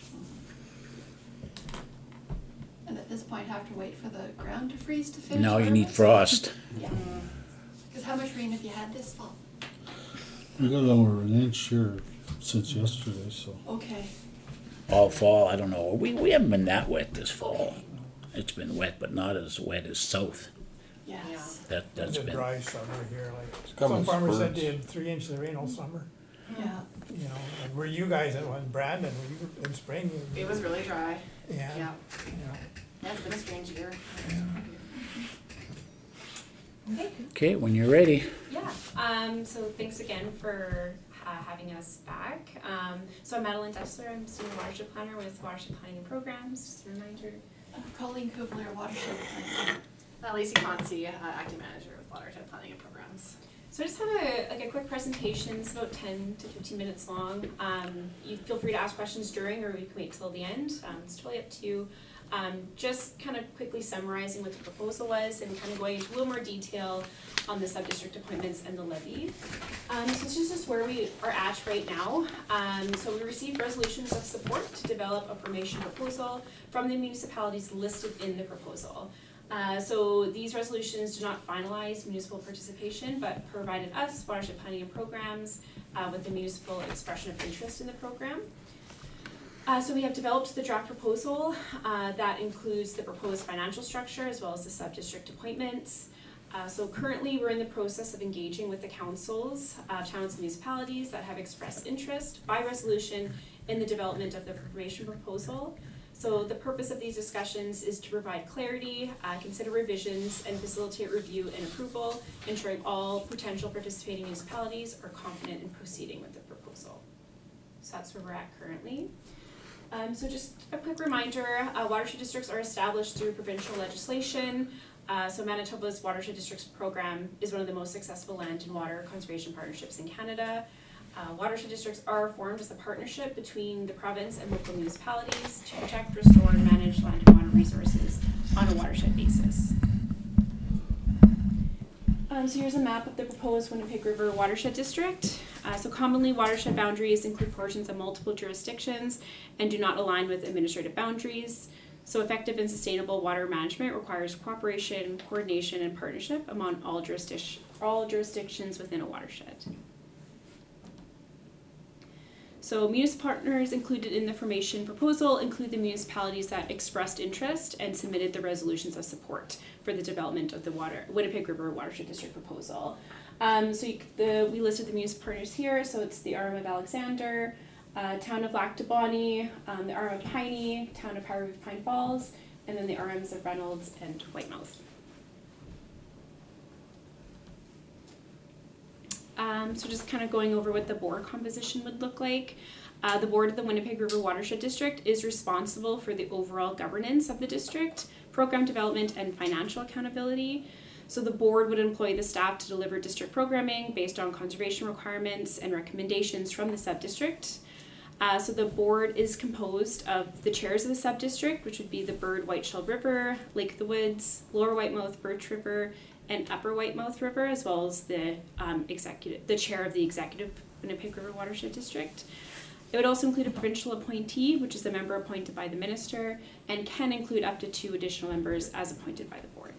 And at this point have to wait for the ground to freeze to finish Now you need harvest? frost. Yeah. Because how much rain have you had this fall? We got over an inch here since yesterday, so. Okay. All fall, I don't know. We, we haven't been that wet this fall. It's been wet, but not as wet as south. Yes. That, It's that's a been, dry summer here, like, coming some farmers said spurts. they had three inches of rain all summer, Yeah. you know, and were you guys at one, Brandon, were you in spring? you- It was really dry. Yeah, Yeah. you know, Yeah, it's been a strange year. Okay, okay, when you're ready. yeah, um, so thanks again for uh, having us back. Um, so I'm Madeline Dessler, I'm Senior Watershed Planner with Watershed Planning and Programs, just a reminder. Uh, Colleen Kubler, Watershed Planning. Uh, Lacey Concy, uh, Acting Manager with Watershed Planning and Programs. So I just have a, like a quick presentation, it's about ten to fifteen minutes long. Um, you feel free to ask questions during, or we can wait till the end, um, it's totally up to you. Um, just kind of quickly summarizing what the proposal was and kind of going into a little more detail on the sub-district appointments and the levy. Um, so this is just where we are at right now. Um, so we received resolutions of support to develop a formation proposal from the municipalities listed in the proposal. Uh, so these resolutions do not finalize municipal participation, but provided us, Watershed Planning and Programs, uh, with the municipal expression of interest in the program. Uh, so we have developed the draft proposal uh, that includes the proposed financial structure as well as the sub-district appointments. Uh, so currently we're in the process of engaging with the councils, uh, towns and municipalities that have expressed interest by resolution in the development of the information proposal. So the purpose of these discussions is to provide clarity, uh, consider revisions, and facilitate review and approval, ensuring all potential participating municipalities are confident in proceeding with the proposal. So that's where we're at currently. Um, so just a quick reminder, uh, watershed districts are established through provincial legislation. Uh, so Manitoba's Watershed Districts program is one of the most successful land and water conservation partnerships in Canada. Uh, watershed districts are formed as a partnership between the province and local municipalities to protect, restore, and manage land and water resources on a watershed basis. Um, so here's a map of the proposed Winnipeg River Watershed District. Uh, so commonly watershed boundaries include portions of multiple jurisdictions and do not align with administrative boundaries. So effective and sustainable water management requires cooperation, coordination, and partnership among all, jurisdic- all jurisdictions within a watershed. So municipal partners included in the formation proposal include the municipalities that expressed interest and submitted the resolutions of support for the development of the water Winnipeg River Watershed District proposal. Um, so you, the, we listed the municipal partners here, so it's the R M of Alexander, uh, Town of Lac du Bonny, um, the R M of Piney, Town of Harvey Pine Falls, and then the R Ms of Reynolds and Whitemouth. Um, so just kind of going over what the board composition would look like. Uh, the board of the Winnipeg River Watershed District is responsible for the overall governance of the district, program development, and financial accountability. So the board would employ the staff to deliver district programming based on conservation requirements and recommendations from the sub-district. Uh, so the board is composed of the chairs of the sub-district, which would be the Bird Whiteshell River, Lake of the Woods, Lower Whitemouth Birch River, and Upper Whitemouth River, as well as the um, executive, the chair of the executive Winnipeg River Watershed District. It would also include a provincial appointee, which is a member appointed by the minister, and can include up to two additional members as appointed by the board.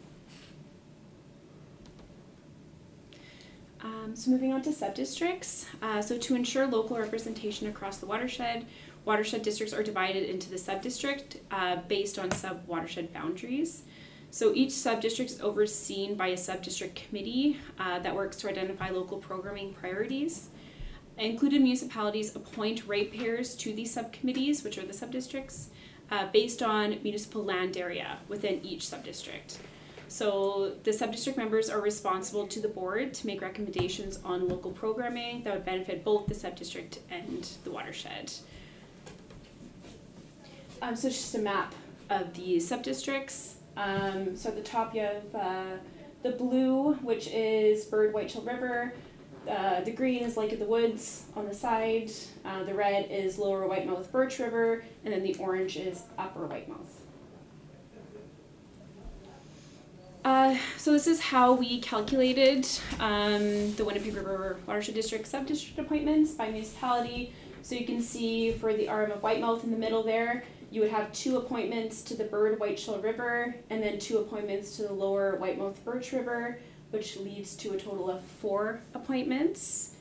Um, so moving on to sub-districts. Uh, so to ensure local representation across the watershed, watershed districts are divided into the sub-district uh, based on sub-watershed boundaries. So each sub-district is overseen by a sub-district committee uh, that works to identify local programming priorities. Included municipalities appoint ratepayers to these subcommittees, which are the sub-districts, uh, based on municipal land area within each sub-district. So the sub-district members are responsible to the board to make recommendations on local programming that would benefit both the sub-district and the watershed. Um, so just a map of the sub-districts. Um, so at the top you have uh, the blue, which is Bird Whiteshill River. Uh, the green is Lake of the Woods on the side. Uh, the red is Lower Whitemouth Birch River, and then the orange is Upper Whitemouth. Uh, so this is how we calculated um, the Winnipeg River Watershed District sub-district appointments by municipality. So you can see for the arm of Whitemouth in the middle there, you would have two appointments to the Bird Whiteshill River, and then two appointments to the Lower Whitemouth Birch River, which leads to a total of four appointments.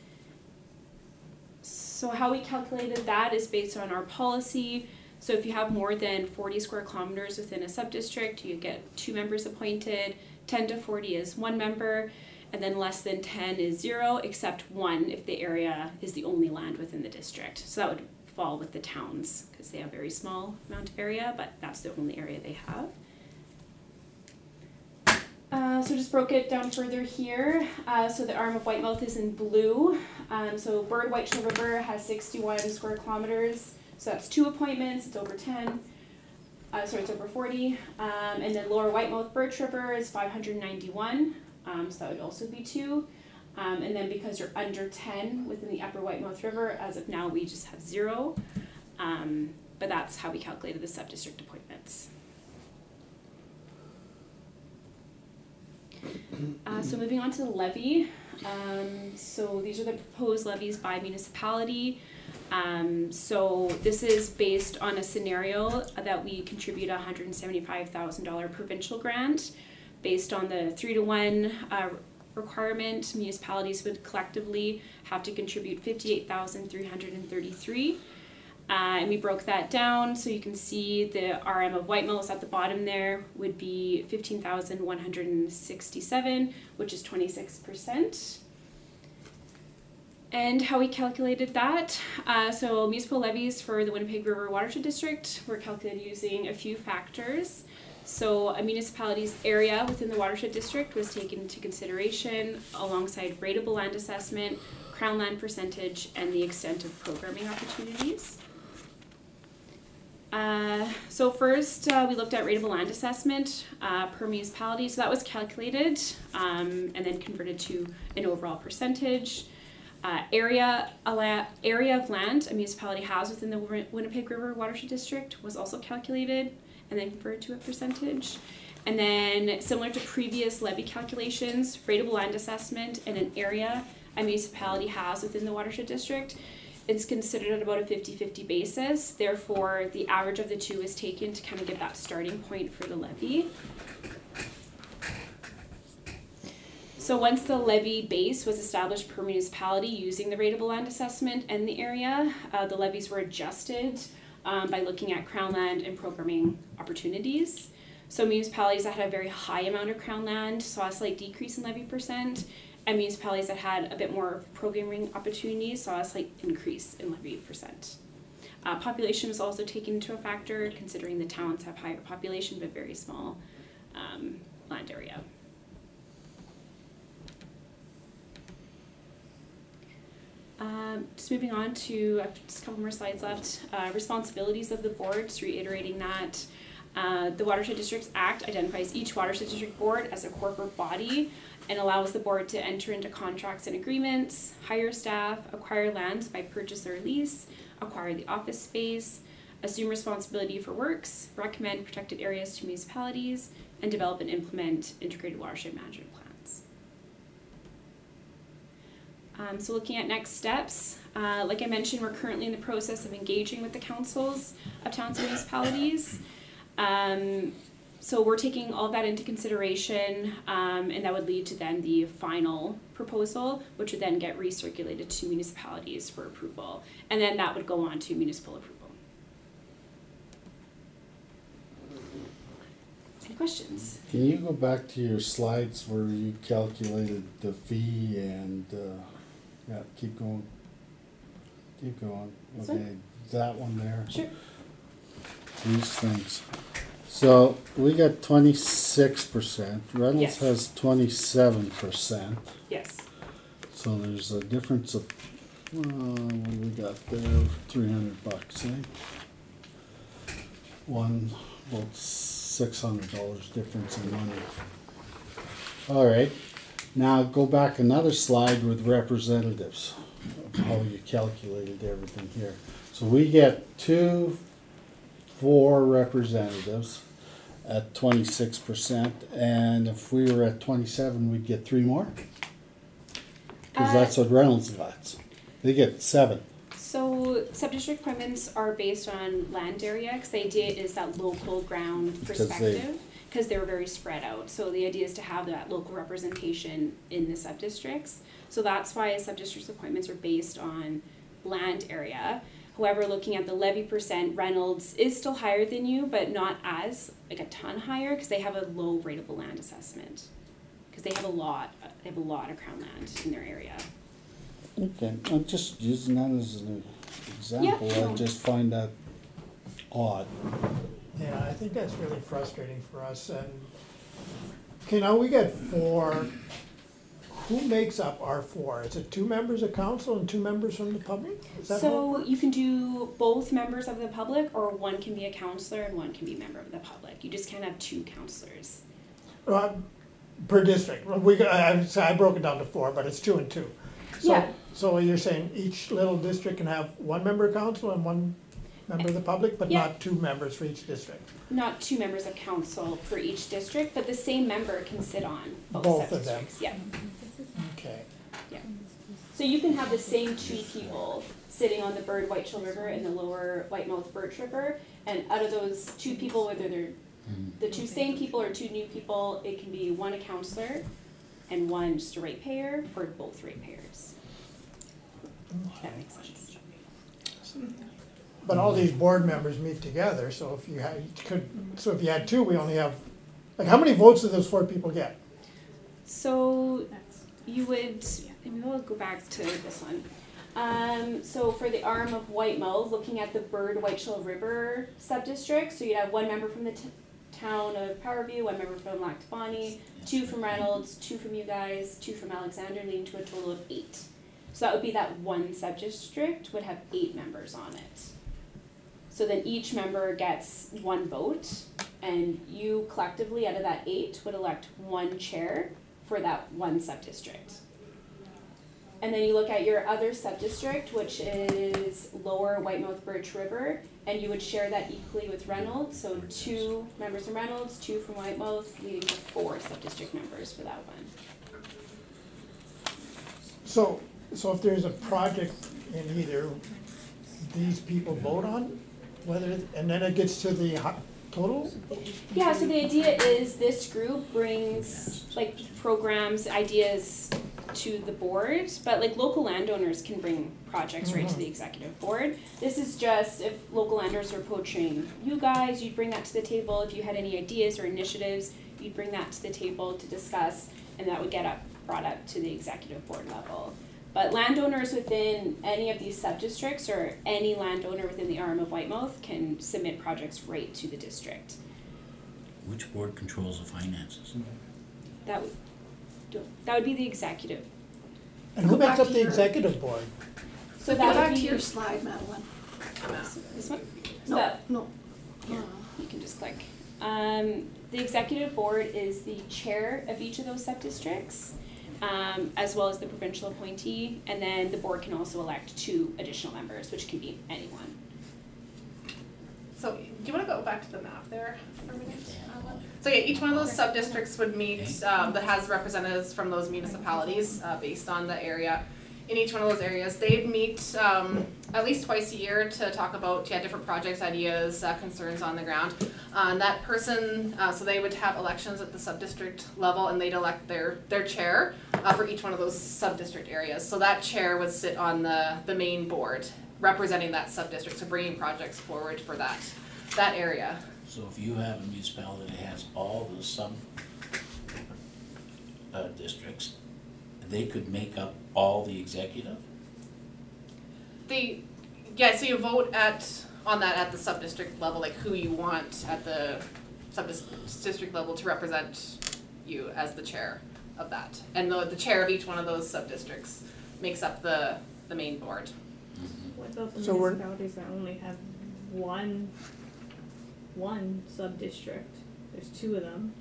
So how we calculated that is based on our policy. So if you have more than forty square kilometers within a sub-district, you get two members appointed, ten to forty is one member, and then less than ten is zero, except one if the area is the only land within the district. So that would fall with the towns, because they have a very small amount of area, but that's the only area they have. Uh, so just broke it down further here. Uh, so the arm of Whitemouth is in blue. Um, so Bird Whiteshill River has sixty-one square kilometers. So that's two appointments, it's over ten. Uh, sorry, it's over forty. Um, and then Lower Whitemouth Birch River is five hundred ninety-one. Um, so that would also be two. Um, and then because you're under ten within the Upper Whitemouth River, as of now we just have zero. Um, but that's how we calculated the sub-district appointments. Uh, so moving on to the levy. Um, so these are the proposed levies by municipality. Um, so this is based on a scenario that we contribute a one hundred seventy-five thousand dollars provincial grant. Based on the three to one uh, requirement, municipalities would collectively have to contribute fifty-eight thousand three hundred thirty-three. Uh, and we broke that down, so you can see the R M of Whitemouth at the bottom there would be fifteen thousand one hundred sixty-seven, which is twenty-six percent. And how we calculated that, uh, so municipal levies for the Winnipeg River Watershed District were calculated using a few factors. So a municipality's area within the watershed district was taken into consideration alongside rateable land assessment, crown land percentage, and the extent of programming opportunities. Uh, so first, uh, we looked at rateable land assessment uh, per municipality. So that was calculated um, and then converted to an overall percentage. Uh, area, ala- area of land a municipality has within the Winnipeg River Watershed District was also calculated and then converted to a percentage. And then, similar to previous levy calculations, rateable land assessment and an area a municipality has within the watershed district, it's considered at about a fifty-fifty basis. Therefore, the average of the two is taken to kind of get that starting point for the levy. So once the levy base was established per municipality using the rateable land assessment and the area, uh, the levies were adjusted um, by looking at crown land and programming opportunities. So municipalities that had a very high amount of crown land saw a slight decrease in levy percent, and municipalities that had a bit more programming opportunities saw a slight increase in levy percent. Uh, population was also taken into a factor, considering the towns have higher population but very small um, land area. Um, just moving on to uh, just a couple more slides left. Uh, responsibilities of the board, just reiterating that uh, the Watershed Districts Act identifies each Watershed District Board as a corporate body and allows the board to enter into contracts and agreements, hire staff, acquire lands by purchase or lease, acquire the office space, assume responsibility for works, recommend protected areas to municipalities, and develop and implement integrated watershed management plans. Um, so looking at next steps, uh, like I mentioned, we're currently in the process of engaging with the councils of towns and municipalities. Um, so we're taking all of that into consideration, um, and that would lead to then the final proposal, which would then get recirculated to municipalities for approval. And then that would go on to municipal approval. Any questions? Can you go back to your slides where you calculated the fee and, uh, yeah, keep going. Keep going. This Okay, one? that one there. Sure. These things. So we got twenty-six percent. Reynolds Yes. has twenty-seven percent. Yes. So there's a difference of, uh, what do we got there? three hundred bucks, eh? One, about six hundred dollars difference in money. All right, now go back another slide with representatives, how you calculated everything here. So we get two, four representatives at twenty-six percent, and if we were at twenty-seven, we'd get three more? Because Uh, that's what Reynolds gets. They get seven. So sub-district appointments are based on land area, because the idea is that local ground they- perspective, because they're very spread out. So the idea is to have that local representation in the sub-districts. So that's why sub-districts appointments are based on land area. However, looking at the levy percent, Reynolds is still higher than you, but not as, like a ton higher, because they have a low rateable land assessment. Because they have a lot, they have a lot of crown land in their area. Okay, I'm just using that as an example. Yeah. I just find that odd. Yeah, I think that's really frustrating for us, and, okay, now we got four, who makes up our four? Is it two members of council and two members from the public? Is that how it So works? you can do both members of the public, or one can be a counselor and one can be a member of the public. You just can't have two counselors. Uh, Per district, we, got- I, I I broke it down to four, but it's two and two. So- Yeah. So you're saying each little district can have one member of council and one member of the public, but Yeah. not two members for each district? Not two members of council for each district, but the same member can sit on both, Both of them. sub-districts. Yeah, Okay. yeah. So you can have the same two people sitting on the Bird Whiteshell River and the lower Whitemouth Birch River, and out of those two people, whether they're the two same people or two new people, it can be one a counselor and one just a ratepayer, or both ratepayers. If that makes sense. But all these board members meet together, so if you had, could, so if you had two, we only have, like, how many votes do those four people get? So you would, and we will go back to this one. Um, so for the arm of Whitemouth, looking at the Bird Whiteshell River sub-district, so you'd have one member from the t- town of Powerview, one member from Lactabani, two from Reynolds, two from you guys, two from Alexander, leading to a total of eight. So that would be that one sub-district would have eight members on it. So then each member gets one vote, and you collectively, out of that eight, would elect one chair for that one sub-district. And then you look at your other sub-district, which is lower Whitemouth Birch River, and you would share that equally with Reynolds, so two members from Reynolds, two from Whitemouth, leading to four sub-district members for that one. So, so if there's a project in either, these people vote on, whether, and then it gets to the ho- total? Yeah, so the idea is this group brings like programs, ideas to the board, but like local landowners can bring projects right to the executive board. This is just if local landowners are approaching you guys, you'd bring that to the table. If you had any ideas or initiatives, you'd bring that to the table to discuss, and that would get up brought up to the executive board level. But landowners within any of these sub-districts or any landowner within the arm of Whitemouth can submit projects right to the district. Which board controls the finances? That would, that would be the executive. And who Go makes back up to the your- executive board? So Go that back would to be your slide, Madeline. this one. So No, that, no. here, you can just click. Um, the executive board is the chair of each of those sub-districts, um, as well as the provincial appointee, and then the board can also elect two additional members, which can be anyone. So, do you wanna go back to the map there for a minute? Alan? So yeah, each one of those sub-districts would meet, um, that has representatives from those municipalities, uh, based on the area. In each one of those areas, they'd meet, um, at least twice a year to talk about, yeah, different projects, ideas, uh, concerns on the ground. Uh, and that person, uh, so they would have elections at the sub-district level, and they'd elect their, their chair, uh, for each one of those sub-district areas. So that chair would sit on the, the main board, representing that sub-district, so bringing projects forward for that, that area. So if you have a municipality that has all the sub, uh, districts, they could make up all the executive? The, yeah, so you vote at, on that at the sub-district level, like who you want at the sub-district level to represent you as the chair of that. And the, the chair of each one of those sub-districts makes up the, the main board. What about the So we're- municipalities that only have one, one sub-district? There's two of them.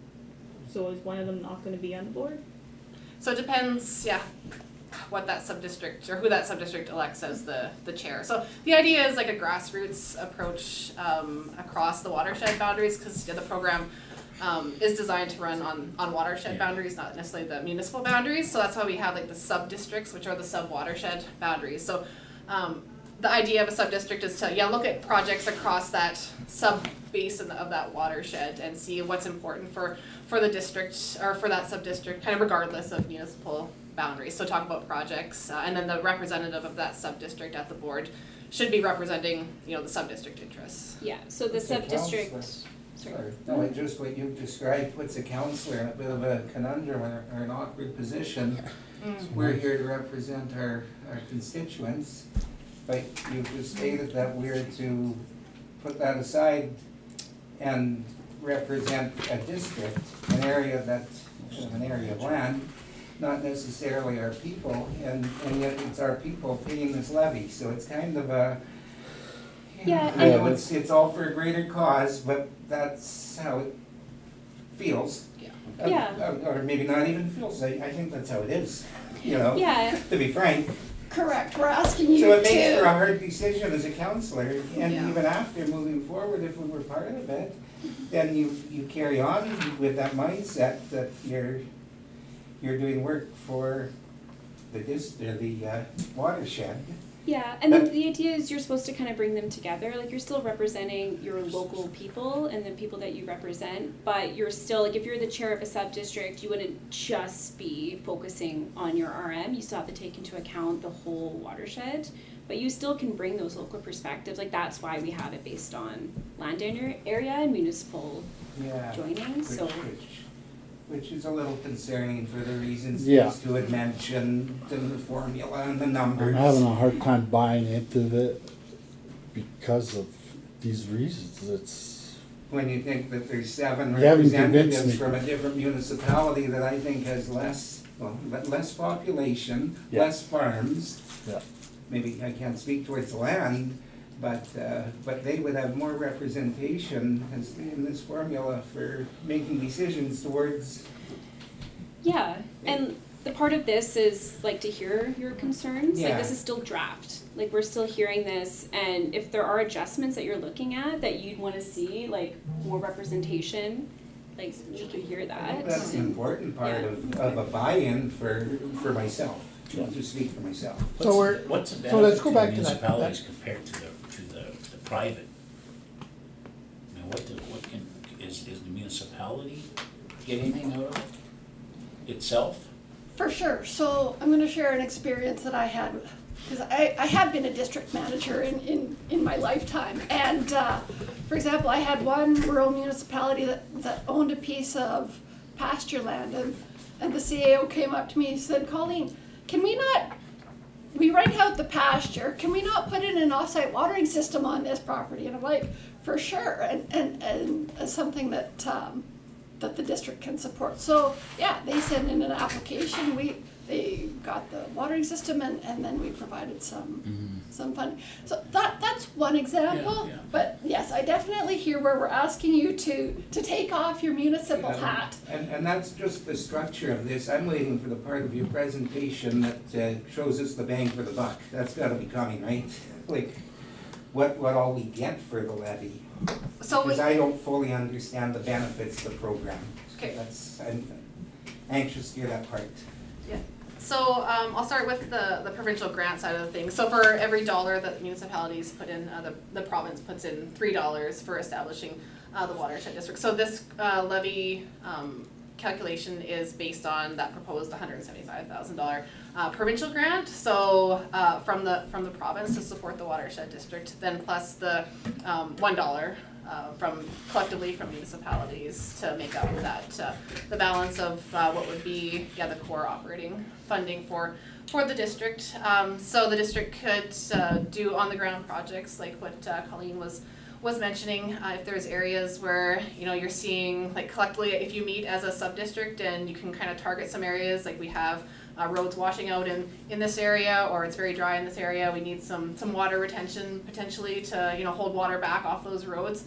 So is one of them not gonna be on the board? So it depends, yeah, what that sub-district, or who that sub-district elects as the, the chair. So the idea is like a grassroots approach um, across the watershed boundaries, because the program um, is designed to run on, on watershed boundaries, not necessarily the municipal boundaries. So that's why we have like the sub-districts, which are the sub-watershed boundaries. So um, the idea of a sub-district is to, yeah, look at projects across that sub-basin of that watershed and see what's important for, for the district, or for that sub-district, kind of regardless of municipal boundaries. So talk about projects, uh, and then the representative of that sub-district at the board should be representing, you know, the sub-district interests. Yeah, so the It's a sub-district, counselor. sorry. Sorry. No, it just what you've described puts a counselor in a bit of a conundrum or, or an awkward position. Mm. We're here to represent our, our constituents, but you've just stated that we're to put that aside and represent a district, an area that's, an area of land, not necessarily our people, and, and yet it's our people paying this levy, so it's kind of a, Yeah, I know and- it's, it's all for a greater cause, but that's how it feels. Yeah. Uh, Yeah. uh, Or maybe not even feels, I, I think that's how it is, you know, Yeah, to be frank. Correct, we're asking you to. So it makes for a hard decision as a counselor, and Yeah. even after moving forward, if we were part of it, then you, you carry on with that mindset that you're, you're doing work for the dis, uh, the uh, watershed. yeah, and the, But- the idea is you're supposed to kind of bring them together, like you're still representing your local people and the people that you represent, but you're still, like if you're the chair of a sub-district, you wouldn't just be focusing on your R M, you still have to take into account the whole watershed, but you still can bring those local perspectives, like that's why we have it based on landowner area and municipal Yeah. joining, Which, so. which, which is a little concerning for the reasons Yeah. these two had mentioned, and the formula and the I'm numbers. having a hard time buying into it because of these reasons. It's, When you think that there's seven You haven't convinced representatives me. from a different municipality that I think has less, well, le- less population, Yeah. less farms. Yeah. Maybe I can't speak towards the land, but, uh, but they would have more representation as- in this formula for making decisions towards. Yeah, and the part of this is like to hear your concerns, like Yeah. this is still draft, like we're still hearing this, and if there are adjustments that you're looking at that you'd wanna see, like more representation, like we can hear that. That's an important part Yeah. of, of a buy-in for, for myself, Yeah. to speak for myself. So What's- we're- What's the so let's benefit go to back to that- municipalities compared to the, to the, the private? I mean, what, the- what can, is, is the municipality get anything out of it itself? For sure. So I'm going to share an experience that I had, because I, I have been a district manager in, in, in my lifetime. And uh, for example, I had one rural municipality that, that owned a piece of pasture land, and, and the C A O came up to me and said, Colleen, can we not, we rent out the pasture, can we not put in an off-site watering system on this property? And I'm like, for sure, and, and, and it's something that, um, that the district can support. So, yeah, they sent in an application, we, they got the watering system, and, and then we provided some, some funding. So that, that's one example, Yeah, yeah. but yes, I definitely hear where we're asking you to, to take off your municipal Yeah, hat. And, and that's just the structure of this. I'm waiting for the part of your presentation that uh, shows us the bang for the buck. That's gotta be coming, right? Like, what, what all we get for the levy. So we, Because I don't fully understand the benefits of the program. Okay. That's, I'm anxious to hear that part. yeah. So um, I'll start with the, the provincial grant side of the thing. So for every dollar that municipalities put in, uh, the, the province puts in three dollars for establishing uh, the watershed district. So this uh, levy um, calculation is based on that proposed one hundred seventy-five thousand dollars uh, provincial grant. So uh, from the from the province to support the watershed district, then plus the um, one dollar uh, from collectively from municipalities to make up that uh, the balance of uh, what would be yeah the core operating funding for for the district. Um, so the district could uh, do on the ground projects like what uh, Colleen was was mentioning. Uh, if there's areas where you know you're seeing like collectively, if you meet as a sub district and you can kind of target some areas, like we have uh, roads washing out in in this area, or it's very dry in this area, we need some some water retention potentially to you know hold water back off those roads.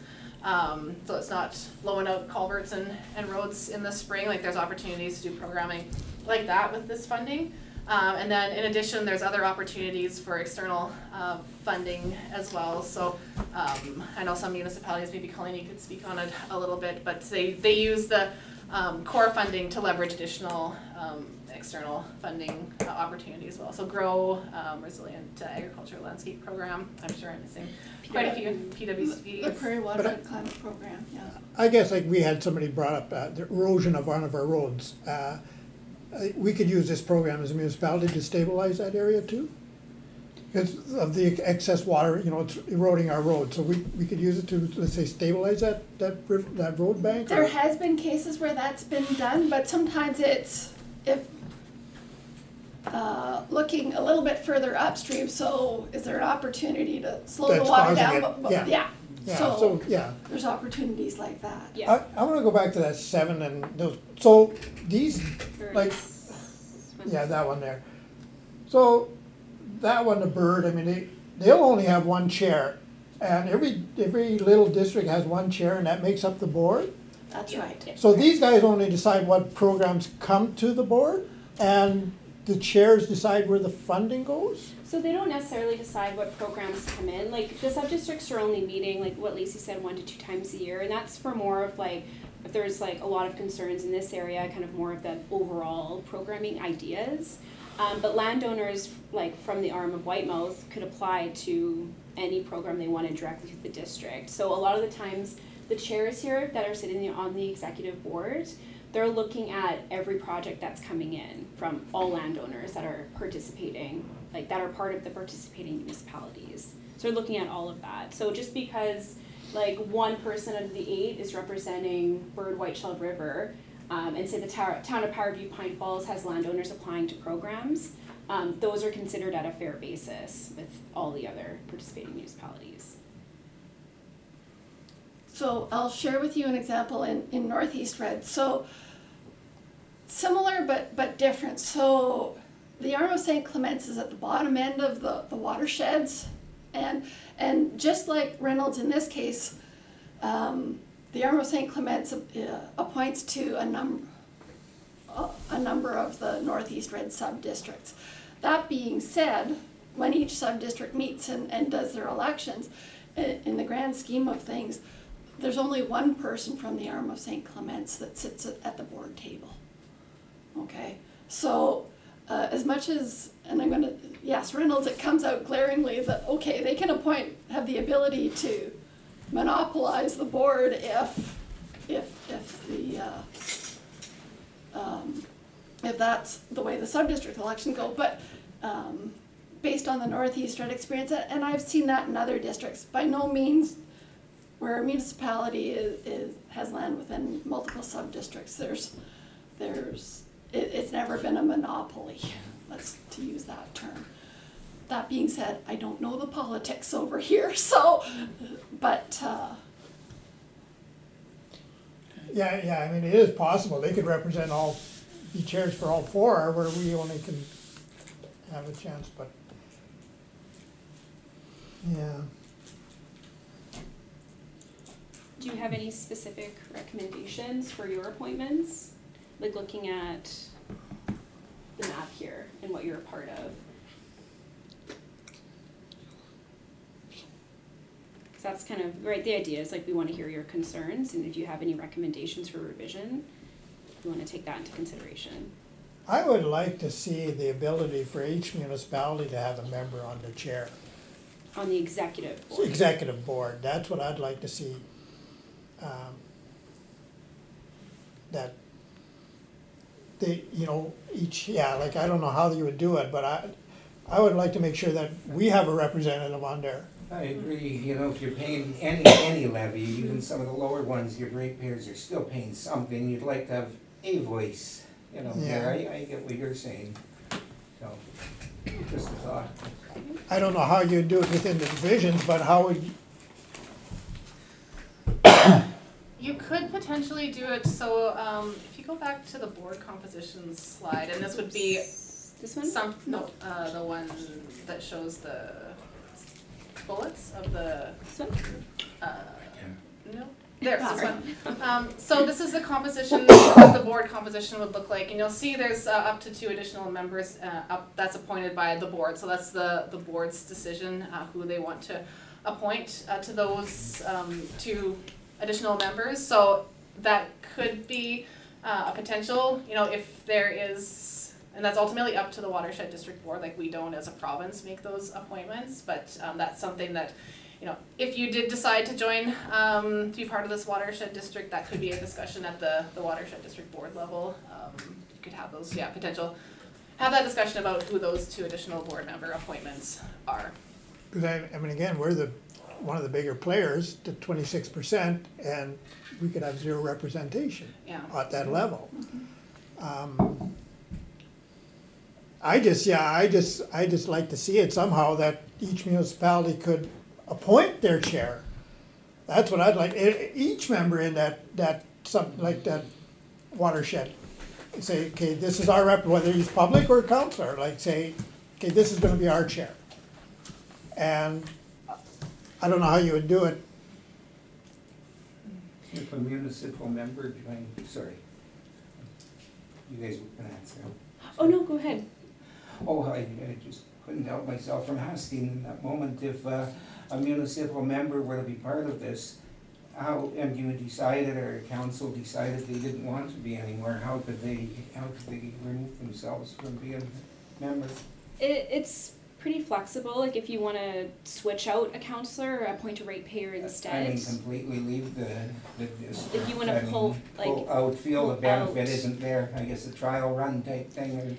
Um, so it's not blowing out culverts and, and roads in the spring. Like, there's opportunities to do programming like that with this funding. Um, and then in addition, there's other opportunities for external uh, funding as well. So um, I know some municipalities, maybe Colleen, you could speak on it a little bit, but they, they use the um, core funding to leverage additional um, external funding uh, opportunities as well. So GROW, um, Resilient uh, Agriculture Landscape Program, I'm sure I'm missing quite a few P W C Ps. The Prairie Water But I- Climate Program, yeah. I guess like we had somebody brought up uh, the erosion of one of our roads. Uh, uh, we could use this program as a municipality to stabilize that area too? Because of the excess water, you know, it's eroding our road, so we, we could use it to, let's say, stabilize that, that, riv- that road bank? There or- has been cases where that's been done, but sometimes it's, if, uh, looking a little bit further upstream, so is there an opportunity to slow the That's water causing down? it, But- but- yeah. Yeah, Yeah, so so, yeah. there's opportunities like that. Yeah. I, I wanna go back to that seven and those, so these, Or like, this one. yeah, that one there. So, that one, the bird, I mean, they, they'll only have one chair. And every, every little district has one chair and that makes up the board. That's Yeah, right. yeah. So these guys only decide what programs come to the board and the chairs decide where the funding goes? So they don't necessarily decide what programs come in, like the sub-districts are only meeting, like what Lacey said, one to two times a year, and that's for more of like, if there's like a lot of concerns in this area, kind of more of the overall programming ideas. Um, but landowners, like from the arm of Whitemouth, could apply to any program they wanted directly to the district. So a lot of the times, the chairs here that are sitting on the executive board, they're looking at every project that's coming in from all landowners that are participating, like that are part of the participating municipalities. So they're looking at all of that. So just because like one person out of the eight is representing Bird Whiteshell River, um, and say the tower, town of Powerview Pine Falls has landowners applying to programs, um, those are considered at a fair basis with all the other participating municipalities. So I'll share with you an example in, in Northeast Red. So similar but, but different. So the Arm of Saint Clements is at the bottom end of the, the watersheds. And, and just like Reynolds in this case, um, the Arm of Saint Clements uh, appoints to a, num- a, a number of the Northeast Red sub-districts. That being said, when each sub-district meets and, and does their elections, in, in the grand scheme of things, there's only one person from the Arm of Saint Clements that sits at, at the board table. Okay, so uh, as much as, and I'm gonna, yes, Reynolds, it comes out glaringly that, okay, they can appoint, have the ability to monopolize the board if, if, if the, uh, um, if that's the way the sub-district election go, but um, based on the Northeast Red experience, and I've seen that in other districts, by no means where a municipality is, is has land within multiple sub-districts, there's, there's, it, it's never been a monopoly, let's, to use that term. That being said, I don't know the politics over here, so, but, uh, Yeah, yeah, I mean, it is possible, they could represent all, be chairs for all four, where we only can have a chance, but, yeah. Do you have any specific recommendations for your appointments? Like looking at the map here and what you're a part of? Because that's kind of, right, the idea is like we want to hear your concerns, and if you have any recommendations for revision, we want to take that into consideration. I would like to see the ability for each municipality to have a member on the chair, On the executive board. executive board, that's what I'd like to see. Um, That they, you know, each, yeah, like, I don't know how you would do it, but I, I would like to make sure that we have a representative on there. I agree, you know, if you're paying any, any levy, even some of the lower ones, your ratepayers are still paying something, you'd like to have a voice, you know, there, I, I get what you're saying, so, just a thought. I don't know how you'd do it within the divisions, but how would, you- You could potentially do it, so um, if you go back to the board composition slide, and this would be This one? some, no, uh, the one that shows the bullets of the, This one? uh, No, there's this one. Um, so this is the composition, what the board composition would look like, and you'll see there's uh, up to two additional members uh, up, that's appointed by the board. So that's the the board's decision uh, who they want to appoint uh, to those um, two additional members. So that could be uh, a potential, you know, if there is, and that's ultimately up to the Watershed District Board. Like, we don't as a province make those appointments, but um, that's something that, you know, if you did decide to join, um, to be part of this watershed district, that could be a discussion at the, the watershed district board level. Um, you could have those, yeah, potential, have that discussion about who those two additional board member appointments are. Because I, I mean, again, we're the, one of the bigger players to twenty-six percent, and we could have zero representation Yeah. at that level. Um, I just, yeah, I just, I just like to see it somehow that each municipality could appoint their chair. That's what I'd like, E- each member in that, that, something like that watershed. Say, okay, this is our rep, whether he's public or councillor, like say, okay, this is gonna be our chair. And I don't know how you would do it. If a municipal member joined, sorry. You guys were gonna answer. Oh, no, go ahead. Oh, I, I just couldn't help myself from asking in that moment if uh, a municipal member were to be part of this, how, and you decided or council decided they didn't want to be anymore, how could they, how could they remove themselves from being members? It, it's pretty flexible, like if you wanna switch out a counselor or appoint a ratepayer I instead. mean, completely leave the, the district. If you wanna I mean, pull, like, pull out, feel the pull benefit out. isn't there, I guess a trial run type thing, or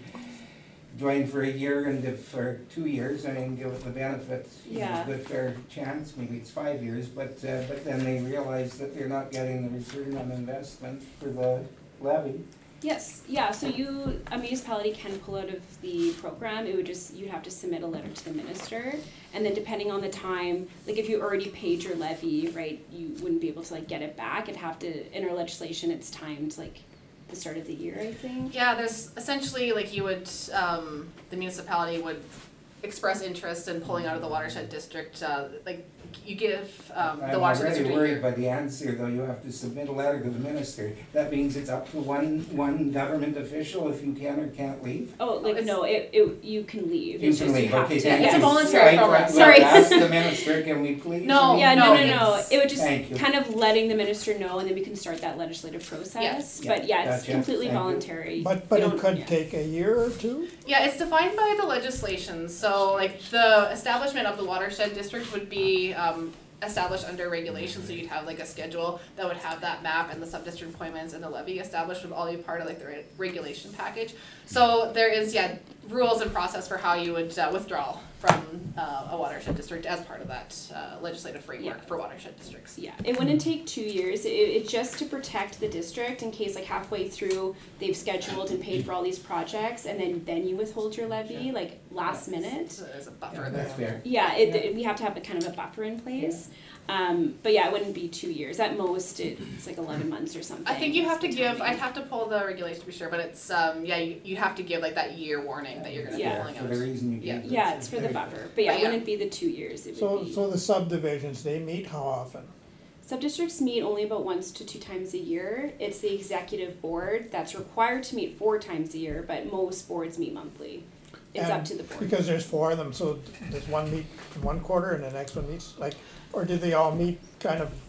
join for a year and if for two years, I mean, give it the benefit, you know, Yeah. good fair chance, maybe it's five years, but, uh, but then they realize that they're not getting the return on investment for the levy. Yes, yeah, so you, a municipality can pull out of the program, it would just, you'd have to submit a letter to the minister, and then depending on the time, like if you already paid your levy, right, you wouldn't be able to like get it back, it'd have to, in our legislation, it's timed like the start of the year, I think. Yeah, there's essentially, like, you would, um, the municipality would express interest in pulling out of the watershed district, uh, like, you give, um, the I'm watershed already district a worried year. by the answer, though, you have to submit a letter to the minister. That means it's up to one, one government official if you can or can't leave? Oh, like, it's- no, it, it, you can leave, You it's can just you leave, have okay, to. thank you. It's a yeah. voluntary I- program. I- Sorry. Ask the minister, can we please? No, Yeah, no, no, no, it's- it would just Thank you. kind of letting the minister know, and then we can start that legislative process. Yes. But yeah, it's Gotcha. completely Thank you. voluntary. But, but You it don't- could yeah. take a year or two? Yeah, it's defined by the legislation, so like the establishment of the watershed district would be um established under regulation, so you'd have like a schedule that would have that map and the sub-district appointments and the levy established would all be part of like the re- regulation package. So there is, yeah, rules and process for how you would uh, withdraw from uh, a watershed district as part of that uh, legislative framework Yeah. for watershed districts. Yeah, it wouldn't take two years. It, it's just to protect the district in case like halfway through they've scheduled and paid for all these projects, and then then you withhold your levy like last minute. So there's a Yeah, buffer. that's fair. Yeah, it, it- we have to have a kind of a buffer in place. Um, but yeah, it wouldn't be two years. At most, it, it's like eleven months or something. I think you have to is the give, timing. I'd have to pull the regulation to be sure, but it's, um, yeah, you, you have to give like that year warning that you're gonna be Yeah. pulling For the out. reason you Yeah. gave. Yeah, it's for the buffer. But yeah, But it yeah. wouldn't be the two years. It would So, be. so the subdivisions, they meet how often? Subdistricts meet only about once to two times a year. It's the executive board that's required to meet four times a year, but most boards meet monthly. It's up And to the board. Because there's four of them, so does one meet in one quarter and the next one meets, like, or do they all meet kind of,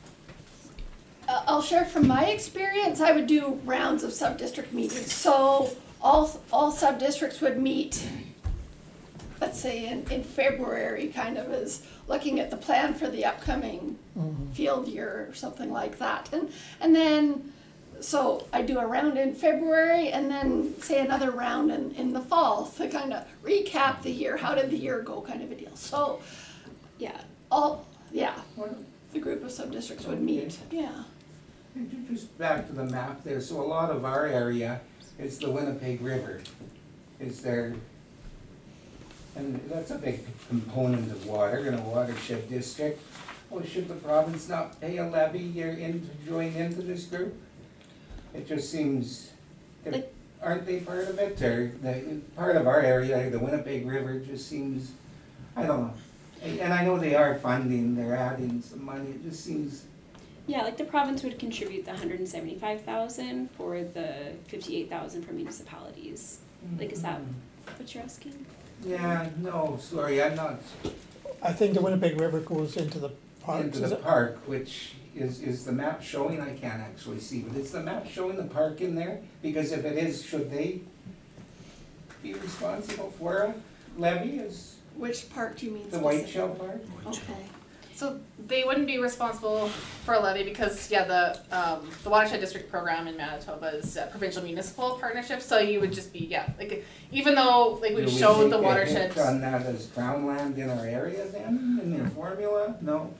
Uh, I'll share from my experience, I would do rounds of sub-district meetings. So all, all sub-districts would meet, let's say in, in February, kind of as looking at the plan for the upcoming field year or something like that. And, and then, so I do a round in February and then say another round in, in the fall to kind of recap the year, how did the year go kind of a deal. So Yeah. all, yeah, Well, the group of sub-districts would meet, yeah. just back to the map there, so a lot of our area is the Winnipeg River. Is there, and that's a big component of water in a watershed district. Well, should the province not pay a levy year in to join into this group? It just seems, that- Like- aren't they part of it, or the, part of our area, the Winnipeg River just seems, I don't know. And and I know they are funding, they're adding some money, it just seems Yeah, like the province would contribute the hundred and seventy-five thousand for the fifty-eight thousand for municipalities. Like, is that what you're asking? Yeah, no, sorry, I'm not I think the Winnipeg River goes into the parks, into is the it? park, which is, is the map showing, I can't actually see, but is the map showing the park in there? Because if it is, should they be responsible for a levy, is Which part do you mean the White specific? Shell Park? Okay. So they wouldn't be responsible for a levy because, yeah, the, um, the Watershed District Program in Manitoba is a provincial municipal partnership, so you would just be, yeah, like, even though, like, Do we've we showed the take a watershed. hit on that as ground land in our area then, in the formula? No?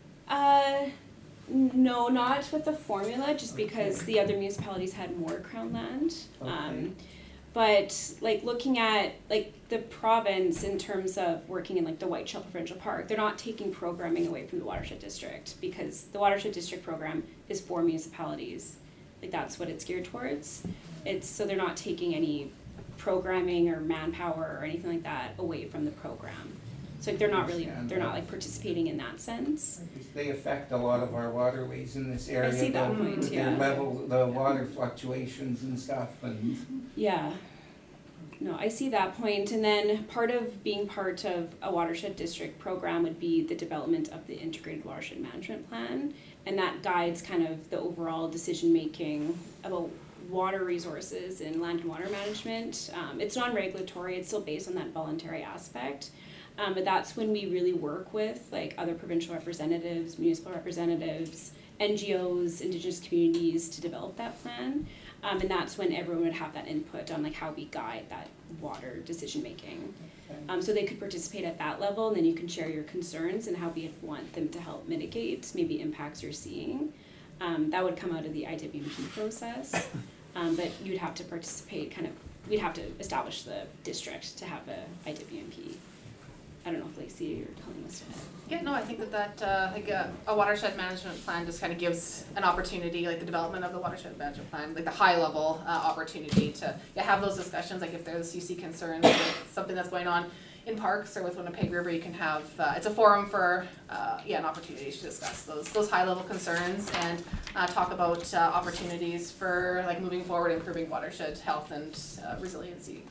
Uh, n- no, not with the formula, just because the other municipalities had more crown land. Okay. Um, but like looking at like the province in terms of working in like the Whiteshell Provincial Park, they're not taking programming away from the Watershed District because the Watershed District program is for municipalities. Like that's what it's geared towards. It's so they're not taking any programming or manpower or anything like that away from the program. So like, they're not really they're not like participating in that sense. They affect a lot of our waterways in this area. see that the- point, the yeah. level, the water fluctuations and stuff, and Yeah. No, I see that point. And then part of being part of a watershed district program would be the development of the integrated watershed management plan. And that guides kind of the overall decision making about water resources and land and water management. Um, it's non-regulatory, it's still based on that voluntary aspect. Um, but that's when we really work with like other provincial representatives, municipal representatives, N G Os, Indigenous communities to develop that plan. Um, and that's when everyone would have that input on like how we guide that water decision making. Um, so they could participate at that level, and then you can share your concerns and how we want them to help mitigate maybe impacts you're seeing. Um, that would come out of the I W M P process, um, but you'd have to participate kind of, we'd have to establish the district to have a I W M P. I don't know if Lacey or Tony wants to add. Yeah, no, I think that that, uh, like a, a watershed management plan just kind of gives an opportunity, like the development of the watershed management plan, like the high level, uh, opportunity to, yeah, have those discussions, like if there's, you see concerns with something that's going on in parks or with Winnipeg River, you can have, uh, it's a forum for, uh, yeah, an opportunity to discuss those, those high level concerns and, uh, talk about, uh, opportunities for like moving forward, improving watershed health and, uh, resiliency.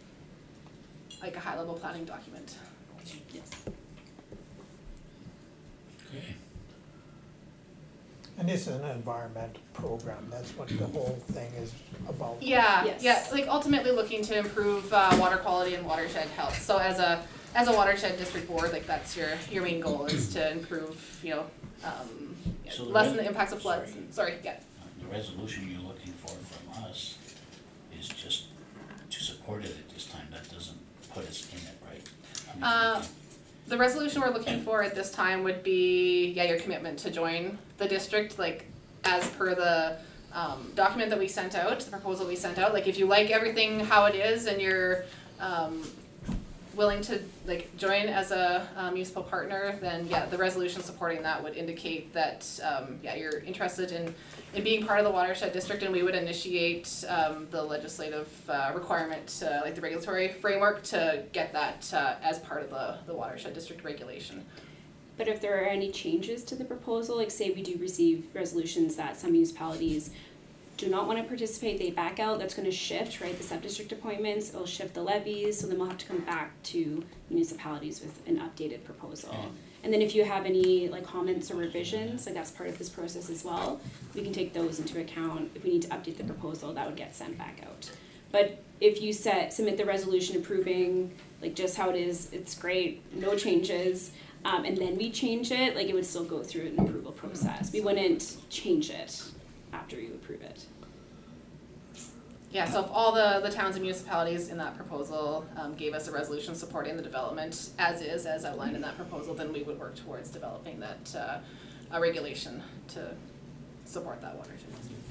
Like a high level planning document. Yes. Okay. And this is an environmental program, that's what the whole thing is about. Yeah, Yes. yeah, like ultimately looking to improve uh, water quality and watershed health. So as a as a watershed district board, like that's your your main goal is to improve, you know, um, yeah, So the lessen res- the impacts of floods. sorry. Sorry, yeah. The resolution you're looking for from us is just to support it at this time, that doesn't put us in it, right? I mean, Uh, The resolution we're looking for at this time would be, yeah, your commitment to join the district, like as per the um, document that we sent out, the proposal we sent out. Like if you like everything how it is and you're um, willing to like join as a um, municipal partner, then yeah, the resolution supporting that would indicate that um, yeah, you're interested in in being part of the watershed district, and we would initiate um, the legislative uh, requirement, uh, like the regulatory framework, to get that uh, as part of the the watershed district regulation. But if there are any changes to the proposal, like say we do receive resolutions that some municipalities do not want to participate, they back out, that's going to shift, right, the sub-district appointments, it'll shift the levies, so then we'll have to come back to municipalities with an updated proposal. Okay. And then if you have any like comments or revisions, like that's part of this process as well, we can take those into account. If we need to update the proposal, that would get sent back out. But if you set, submit the resolution approving like just how it is, it's great, no changes, um, and then we change it, like it would still go through an approval process. We wouldn't change it after you approve it. Yeah, so if all the, the towns and municipalities in that proposal um, gave us a resolution supporting the development as is, as outlined in that proposal, then we would work towards developing that uh, a regulation to support that watershed.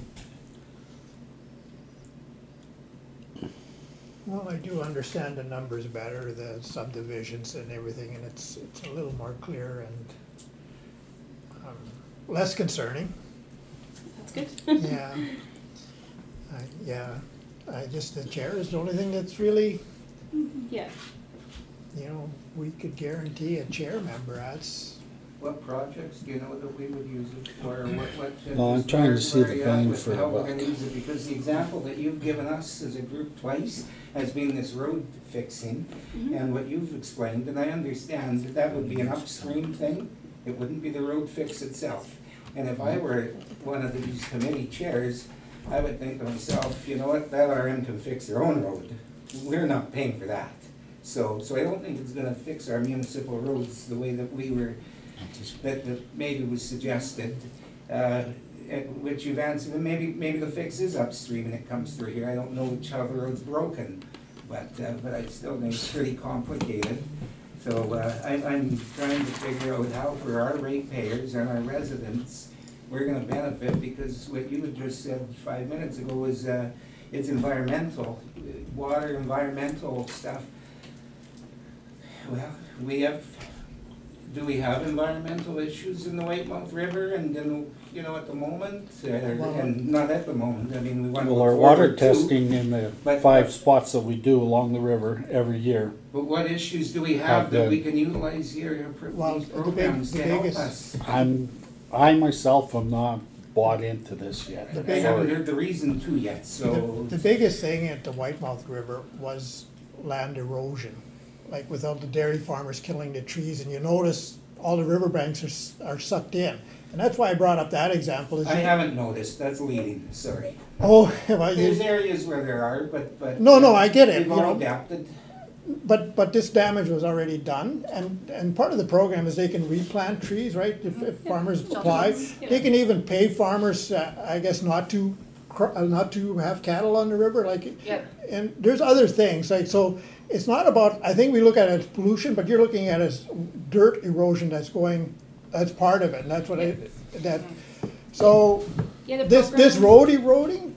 Well, I do understand the numbers better, the subdivisions and everything, and it's, it's a little more clear and um, less concerning. That's good. Yeah. I, yeah, I just, the chair is the only thing that's really, Yeah. you know, we could guarantee a chair member, that's, what projects, do you know, that we would use it for, or what, what? No, I'm trying to see the bang for the How we're buck. gonna use it, because the example that you've given us as a group twice has been this road fixing, and what you've explained, and I understand that that would be an upstream thing, it wouldn't be the road fix itself. And if I were one of these committee chairs, I would think to myself, you know what, that R M can fix their own road, we're not paying for that. So, so I don't think it's gonna fix our municipal roads the way that we were, that, that maybe was suggested, uh, and which you've answered, and maybe, maybe the fix is upstream and it comes through here, I don't know which how the road's broken, but, uh, but I still think it's pretty complicated. So, uh, I, I'm trying to figure out how for our ratepayers and our residents, we're gonna benefit, because what you had just said five minutes ago was, uh, it's environmental, water, environmental stuff. Well, we have, do we have environmental issues in the Whitemouth River and then, you know, at the moment? Uh, and not at the moment, I mean, we want to Well, our look water forward to. testing in the But- five spots that we do along the river every year. But what issues do we have Have that the- we can utilize here, your pr- Well, these the big- programs the to help biggest- us? I'm, I myself am not bought into this yet. The I big- haven't heard the reason to yet, The, so. the biggest thing at the Whitemouth River was land erosion, like without the dairy farmers killing the trees, and you notice all the riverbanks are, s- are sucked in. And that's why I brought up that example. Is I that- haven't noticed, that's leading, sorry. Oh, well, There's you, areas where there are, but, but. No, no, I get it, We've you all know. adapted. but, but this damage was already done, and, and part of the program is they can replant trees, right? If, if farmers apply, Yeah. they can even pay farmers, uh, I guess, not to, cr- uh, not to have cattle on the river, like. Yeah. And there's other things, like, so it's not about, I think we look at it as pollution, but you're looking at it as dirt erosion that's going, that's part of it, and that's what I, that, so, Yeah, the this, this program- road eroding,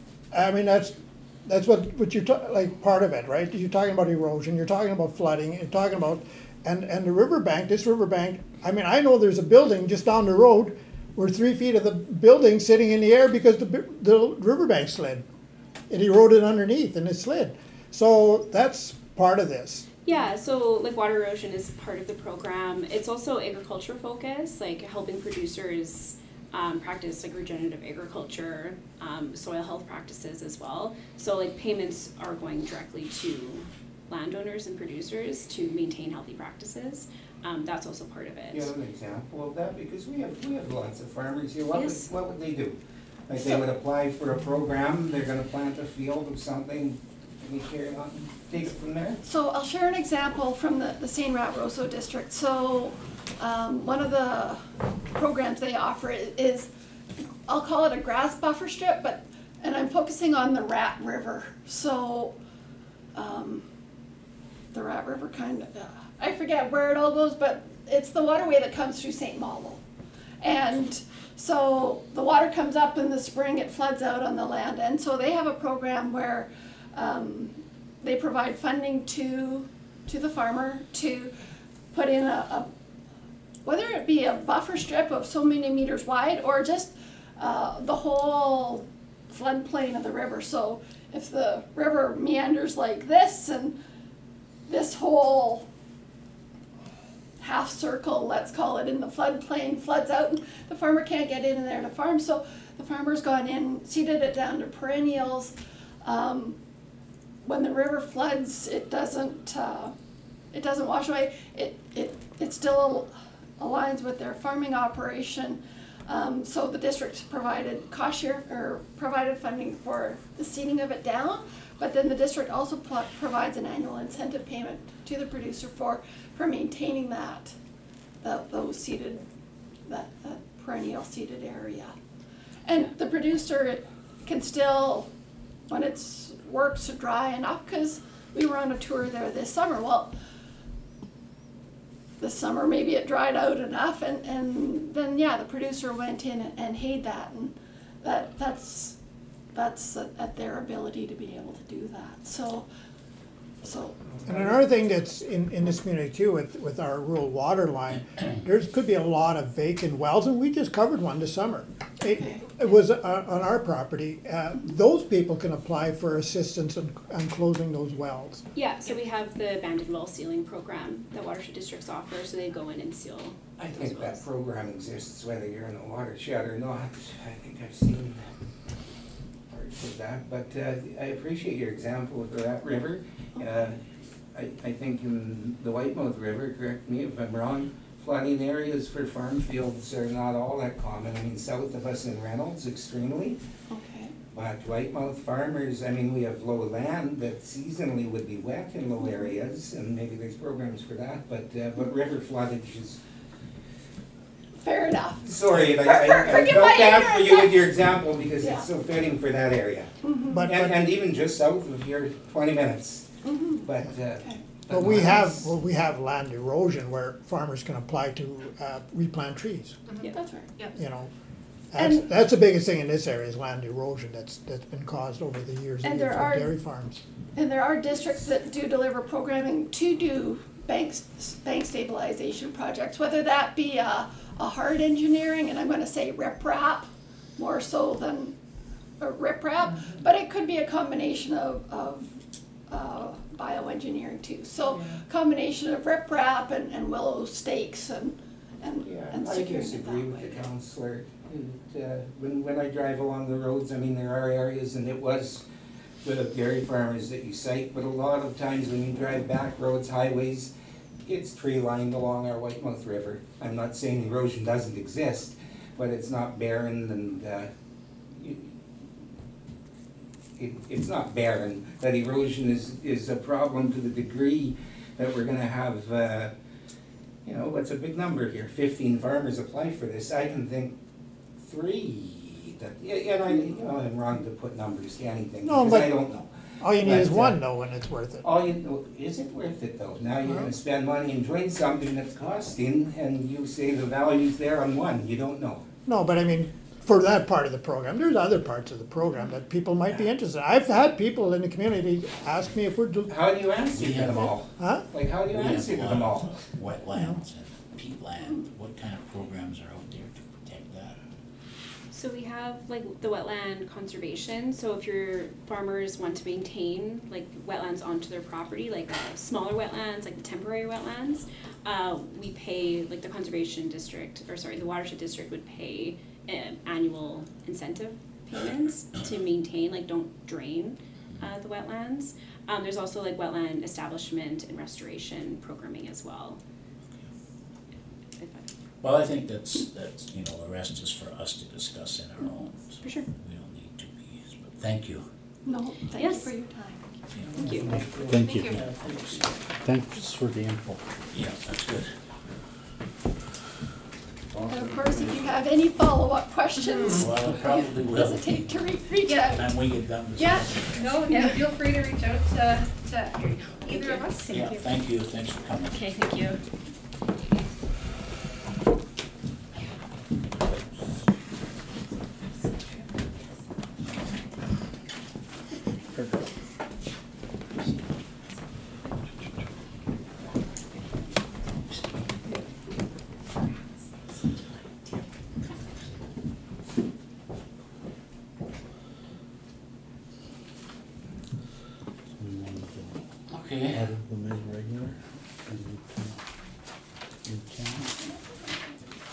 I mean, that's, that's what, what you're, ta- like, part of it, right? You're talking about erosion, you're talking about flooding, you're talking about, and, and the riverbank, this riverbank, I mean, I know there's a building just down the road where three feet of the building sitting in the air because the, bi- the riverbank slid. It eroded underneath and it slid. So that's part of this. Yeah, so like water erosion is part of the program. It's also agriculture focused, like helping producers um, practice like regenerative agriculture, um, soil health practices as well. So like payments are going directly to landowners and producers to maintain healthy practices. Um, that's also part of it. You have an example of that, because we have, we have lots of farmers here, what would, Yes. what would they do? Like, they So- would apply for a program, they're gonna plant a field of something, and we carry on, take it from there? So I'll share an example from the, the Saint Rat Rosso district. So um, one of the programs they offer i- is, I'll call it a grass buffer strip, but, and I'm focusing on the Rat River. So um, the Rat River kind of, uh, I forget where it all goes, but it's the waterway that comes through Saint Malo. And so the water comes up in the spring, it floods out on the land. And so they have a program where um, they provide funding to, to the farmer to put in a, a, whether it be a buffer strip of so many meters wide or just uh, the whole floodplain of the river. So if the river meanders like this and this whole half circle, let's call it, in the floodplain floods out and the farmer can't get in there to farm. So the farmer's gone in, seeded it down to perennials. Um, when the river floods, it doesn't, uh, it doesn't wash away. It, it, it still aligns with their farming operation. Um, so the district provided cost share, or provided funding for the seeding of it down, but then the district also pl- provides an annual incentive payment to the producer for, for maintaining that, that those seeded, that, that perennial seeded area. And the producer can still, when it's works to dry enough, because we were on a tour there this summer, well, this summer maybe it dried out enough, and, and then yeah, the producer went in and, and hayed that, and that that's that's at, at their ability to be able to do that. So, so And another thing that's in, in this community too, with, with our rural water line, there could be a lot of vacant wells, and we just covered one this summer. It, it was uh, on our property, uh, those people can apply for assistance on, on closing those wells. Yeah, so we have the abandoned well sealing program that watershed districts offer, so they go in and seal I those think that wells. program exists whether you're in a watershed or not. I think I've seen parts of that, but uh, I appreciate your example of the Rat River. Uh, I, I think in the Whitemouth River, correct me if I'm wrong, flooding areas for farm fields are not all that common. I mean, south of us in Reynolds, extremely. Okay. But Whitemouth farmers, I mean, we have low land that seasonally would be wet in low areas, and maybe there's programs for that, but, uh, but river floodage is, Fair enough. sorry, I, For- I, for- I forgive felt my bad for you ignorance. with your example, because Yeah. it's so fitting for that area. But, And, but, and even just south of here, twenty minutes, but, uh. but we have, miles. well, we have land erosion where farmers can apply to, uh, replant trees, That's right. you know. That's, And- that's the biggest thing in this area is land erosion that's, that's been caused over the years And and there years are- with dairy farms. And there are districts that do deliver programming to do bank, bank stabilization projects, whether that be a, a hard engineering, and I'm gonna say riprap, more so than a riprap, but it could be a combination of, of, uh, bioengineering too. So combination of riprap and, and willow stakes and, and, Yeah, and I securing it disagree that with way. the counselor. It, uh, When, when I drive along the roads, I mean, there are areas, and it was the dairy farmers that you cite, but a lot of times when you drive back roads, highways, it's tree lined along our Whitemouth River. I'm not saying erosion doesn't exist, but it's not barren and, uh, you- it, it's not barren. That erosion is, is a problem to the degree that we're gonna have, uh, you know, what's a big number here? Fifteen farmers apply for this. I can think three that, yeah, and I, you know, I'm wrong to put numbers to anything, No, because but- I don't know. All you need is But, uh, one though, and it's worth it. All you know, is it worth it though? Now you're gonna spend money and join something that's costing, and you say the value's there on one, you don't know. No, but I mean, for that part of the program, there's other parts of the program that people might be interested in. I've had people in the community ask me if we're, do- How do you answer to them all? huh? Like, how do you We have answer a to lot them all? of wetlands and peatland. What kind of programs are out there to protect that? So we have like the wetland conservation, so if your farmers want to maintain like wetlands onto their property, like uh, smaller wetlands, like the temporary wetlands, uh, we pay, like the conservation district, or sorry, the watershed district would pay um, annual incentive payments to maintain, like don't drain uh, the wetlands. Um, there's also like wetland establishment and restoration programming as well. If I- Well, I think that's, that's, you know, the rest is for us to discuss in our own. so For sure. We don't need to be, but thank you. No, thank you Yes. for your time. Thank you. Thank you. Yeah, thanks. Thanks for the info. Yeah, that's good. And of course, if you have any follow-up questions, Well, I probably don't will. hesitate to re- reach Yeah. out. And we get done with Yeah, this. no, yeah, feel free to reach out to, to either of us. Yeah, thank you, thanks for coming. Okay, thank you. We want to go Okay, out of the mid-regular. and we can- we can.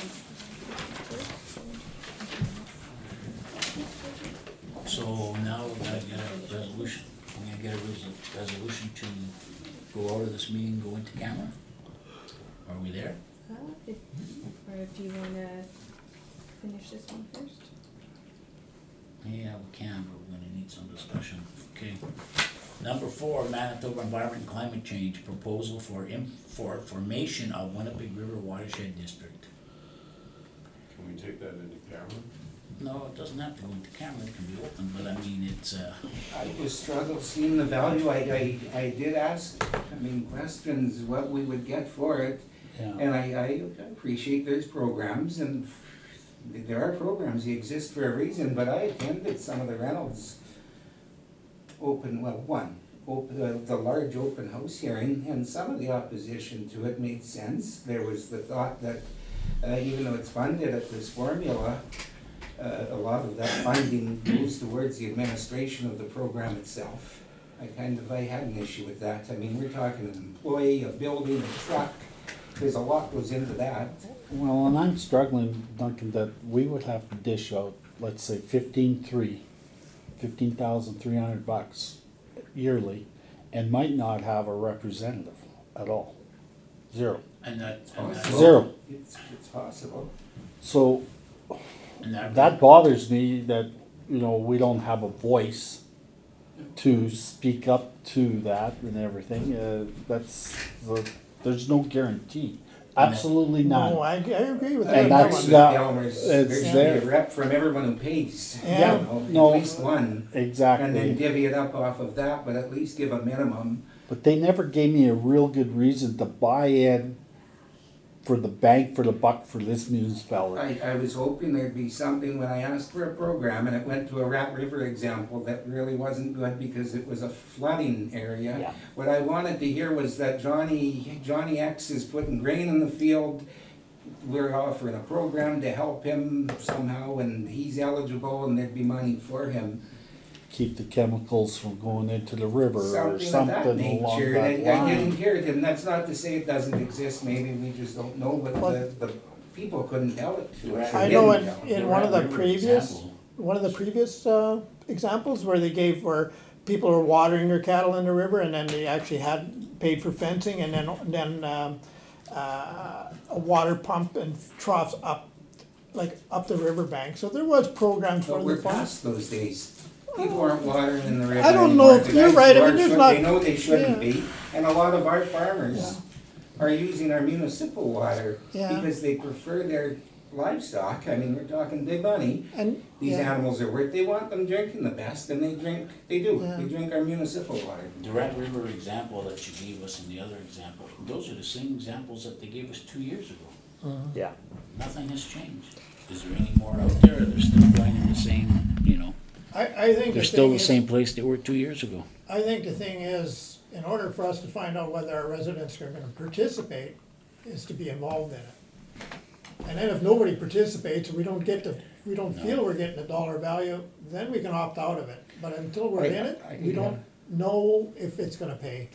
so now we gotta get a resolution, we're gonna get a res- resolution to go out of this meeting, go into camera? Are we there? Uh, if, or if you wanna finish this one first? Yeah, we can, but we're gonna need some discussion. Okay. Number four, Manitoba Environment and Climate Change, proposal for im- for formation of Winnipeg River Watershed District. Can we take that into camera? No, it doesn't have to go into camera, it can be open, but I mean, it's, uh, I just struggle seeing the value. I, I, I did ask, I mean, questions, what we would get for it. Yeah. And I, I appreciate there's programs, and there are programs, they exist for a reason, but I attended some of the Reynolds open, well, one, open, uh, the large open house hearing, and some of the opposition to it made sense. There was the thought that, uh, even though it's funded at this formula, uh, a lot of that funding goes towards the administration of the program itself. I kind of, I had an issue with that. I mean, we're talking an employee, a building, a truck. There's a lot goes into that. Well, and I'm struggling, Duncan, that we would have to dish out, let's say fifteen-three, fifteen thousand three hundred bucks yearly, and might not have a representative at all. Zero. And that, and that, Zero. It's, it's possible. So and that, that bothers me that, you know, we don't have a voice to speak up to that and everything. Uh, that's, the, there's no guarantee. Absolutely No, not. I, I agree with And that. that's one. not- Elmer's, it's there should there. be a rep from everyone who pays. you Yeah. know, No. At least one. And then Exactly. divvy it up off of that, but at least give a minimum. But they never gave me a real good reason to buy in for the bang for the buck for this municipality. I, I was hoping there'd be something when I asked for a program, and it went to a Rat River example that really wasn't good because it was a flooding area. Yeah. What I wanted to hear was that Johnny, Johnny X is putting grain in the field. We're offering a program to help him somehow, and he's eligible, and there'd be money for him. Keep the chemicals from going into the river or Something of something that along nature. that I, I didn't line. hear it, and that's not to say it doesn't exist. Maybe we just don't know, but the, the people couldn't tell it to us. or I know didn't in, tell. in one of the River previous, example. one of the previous, uh, examples where they gave where people were watering their cattle in the river and then they actually had paid for fencing and then, then, um, uh, a water pump and troughs up, like up the riverbank. So there was programs for But the we're farm. past those days. People aren't watering in the river I don't know anymore. if The you're guys right. who I mean, are there's should- not- They know they shouldn't yeah. be, and a lot of our farmers are using our municipal water Yeah. because they prefer their livestock. I mean, we're talking big money. And, These yeah, animals are worth, they want them drinking the best, and they drink, they do. Yeah. They drink our municipal water. the Rat River example that you gave us and the other example, those are the same examples that they gave us two years ago. Yeah. Nothing has changed. Is there any more out there? They're still playing in the same, you know, I, I think the they're still thing the is, same place they were two years ago. I think the thing is, in order for us to find out whether our residents are gonna participate, is to be involved in it. And then if nobody participates, we don't get the, we don't feel we're getting a dollar value, then we can opt out of it. But until we're I- in it, I- we don't know if it's gonna pay.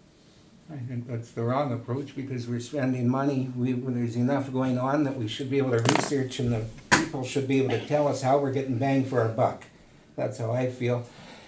I think that's the wrong approach because we're spending money, we, there's enough going on that we should be able to research and the people should be able to tell us how we're getting bang for our buck. That's how I feel.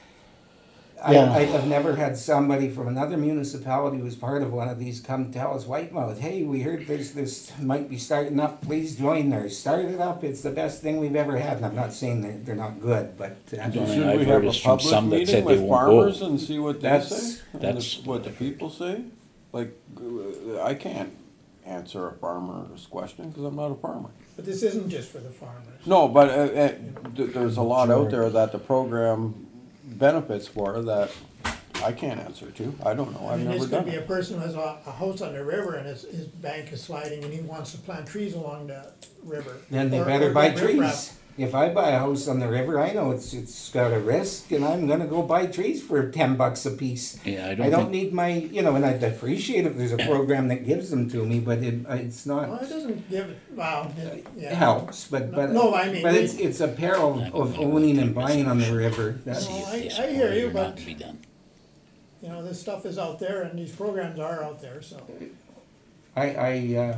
I, Yeah. I've never had somebody from another municipality who's part of one of these come tell us, Whitemouth, hey, we heard there's this, might be starting up, please join there. Start it up, it's the best thing we've ever had. And I'm not saying they're, they're not good, but uh, The only Should I've we heard have a is from some public that said meeting they with won't farmers go. and see what they That's- say? And that's- the- What the people say? Like, uh, I can't answer a farmer's question because I'm not a farmer. But this isn't just for the farmers. No, but uh, uh, th- there's a lot out there that the program benefits for that I can't answer to. I don't know, I I've mean, never this could done be a it. person who has a, a house on the river and his, his bank is sliding and he wants to plant trees along the river. then they Or- better or buy get riprap. trees. If I buy a house on the river, I know it's, it's got a risk and I'm gonna go buy trees for ten bucks a piece. Yeah, I I don't don't think, need my, you know, and I'd appreciate if there's a program that gives them to me, but it, it's Well, not, it doesn't give it, wow, it, it yeah. helps, but, but. No, I mean, But we- it's, it's a peril Not of gonna owning do and buying on the resolution. river. That's, see No, if I- they I support hear it you, or not but- to be done. You know, this stuff is out there and these programs are out there, so. I, I, uh,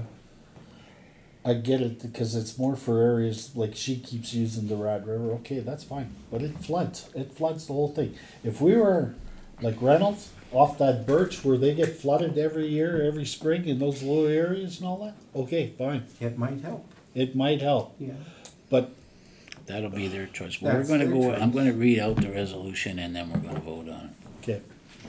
I get it because it's more for areas like she keeps using the Rat River. Okay, that's fine, but it floods. It floods the whole thing. If we were like Reynolds off that birch where they get flooded every year, every spring in those low areas and all that, okay, fine. it might help, It might help, yeah. but That'll be their choice. But we're That's gonna their go, I'm choice. gonna read out the resolution and then we're gonna vote on it. okay.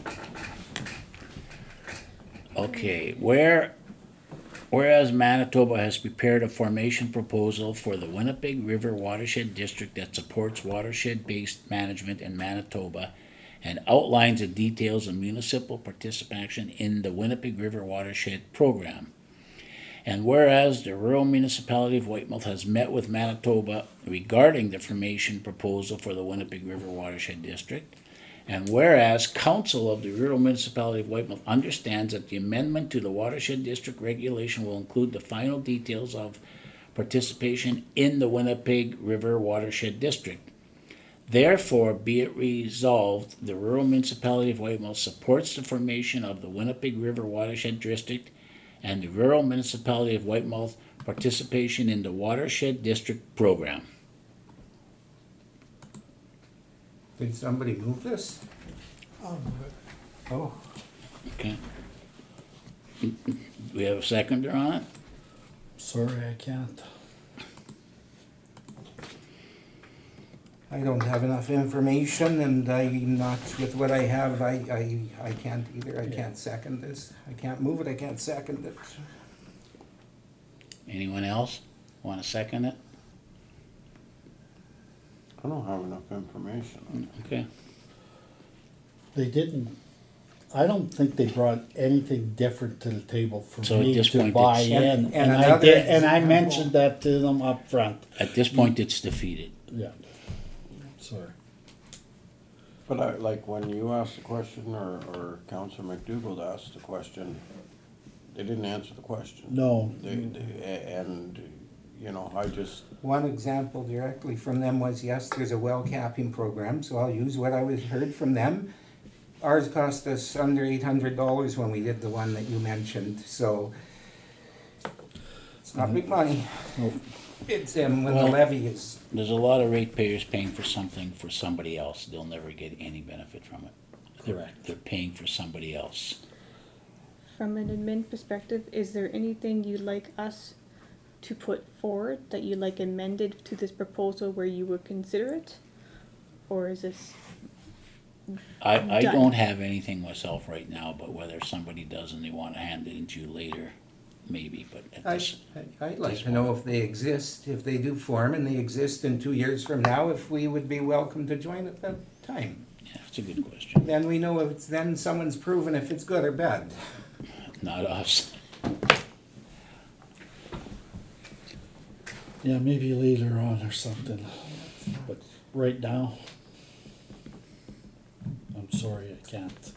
Okay, where, whereas Manitoba has prepared a formation proposal for the Winnipeg River Watershed District that supports watershed-based management in Manitoba and outlines the details of municipal participation in the Winnipeg River Watershed Program. And whereas the rural municipality of Whitemouth has met with Manitoba regarding the formation proposal for the Winnipeg River Watershed District, and whereas Council of the Rural Municipality of Whitemouth understands that the amendment to the Watershed District regulation will include the final details of participation in the Winnipeg River Watershed District. Therefore, be it resolved, the rural municipality of Whitemouth supports the formation of the Winnipeg River Watershed District and the rural municipality of Whitemouth participation in the Watershed District program. Did somebody move this? I'll move it. Oh, Okay. Do we have a seconder on it? Sorry, I can't. I don't have enough information, and I'm not, with what I have, I, I, I can't either. I can't second this. I can't move it, I can't second it. Anyone else want to second it? I don't have enough information on it. Okay. They didn't, I don't think they brought anything different to the table for So at me this to point, buy it's- in. And- and And I another did, and I example- mentioned that to them up front. At this point, it's defeated. Yeah. Sorry. But I, like, when you asked the question, or, or Councillor McDougall asked the question, they didn't answer the question. No, They, they, a- and, you know, I just, One example directly from them was, yes, there's a well capping program, so I'll use what I was heard from them. Ours cost us under eight hundred dollars when we did the one that you mentioned, so it's not big money. Nope. It's, um, when the Well- levy is, There's a lot of ratepayers paying for something for somebody else. They'll never get any benefit from it. They're- Correct. They're paying for somebody else. From an admin perspective, is there anything you'd like us to put forward that you'd like amended to this proposal where you would consider it? Or is this, I, I Done. don't have anything myself right now, but whether somebody does and they want to hand it into you later, maybe, but at I, this, I- I'd like to know if they exist, if they do form and they exist in two years from now, if we would be welcome to join at that time. yeah, it's a good question. Then we know if it's, then someone's proven if it's good or bad. Not us. yeah, maybe later on or something, but right now, I'm sorry, I can't.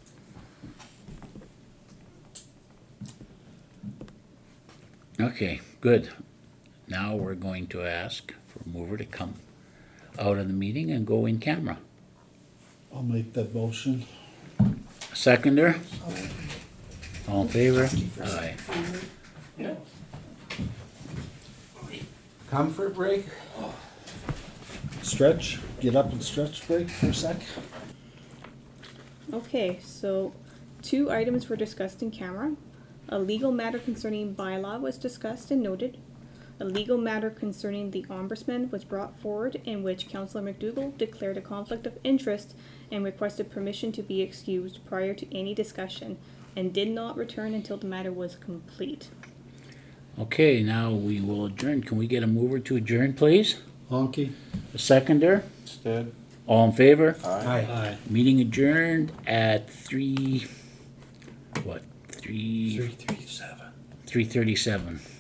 Okay, good. Now we're going to ask for a mover to come out of the meeting and go in camera. I'll make that motion. Seconder? All in favor? Aye. Comfort break? Stretch, get up and stretch break for a sec. okay, so two items were discussed in camera. A legal matter concerning bylaw was discussed and noted. A legal matter concerning the ombudsman was brought forward, in which Councillor McDougall declared a conflict of interest and requested permission to be excused prior to any discussion, and did not return until the matter was complete. Okay, now we will adjourn. Can we get a mover to adjourn, please? Honky? A seconder? instead, All in favor? I. Aye. Meeting adjourned at three, what, three? three seven. Three thirty-seven.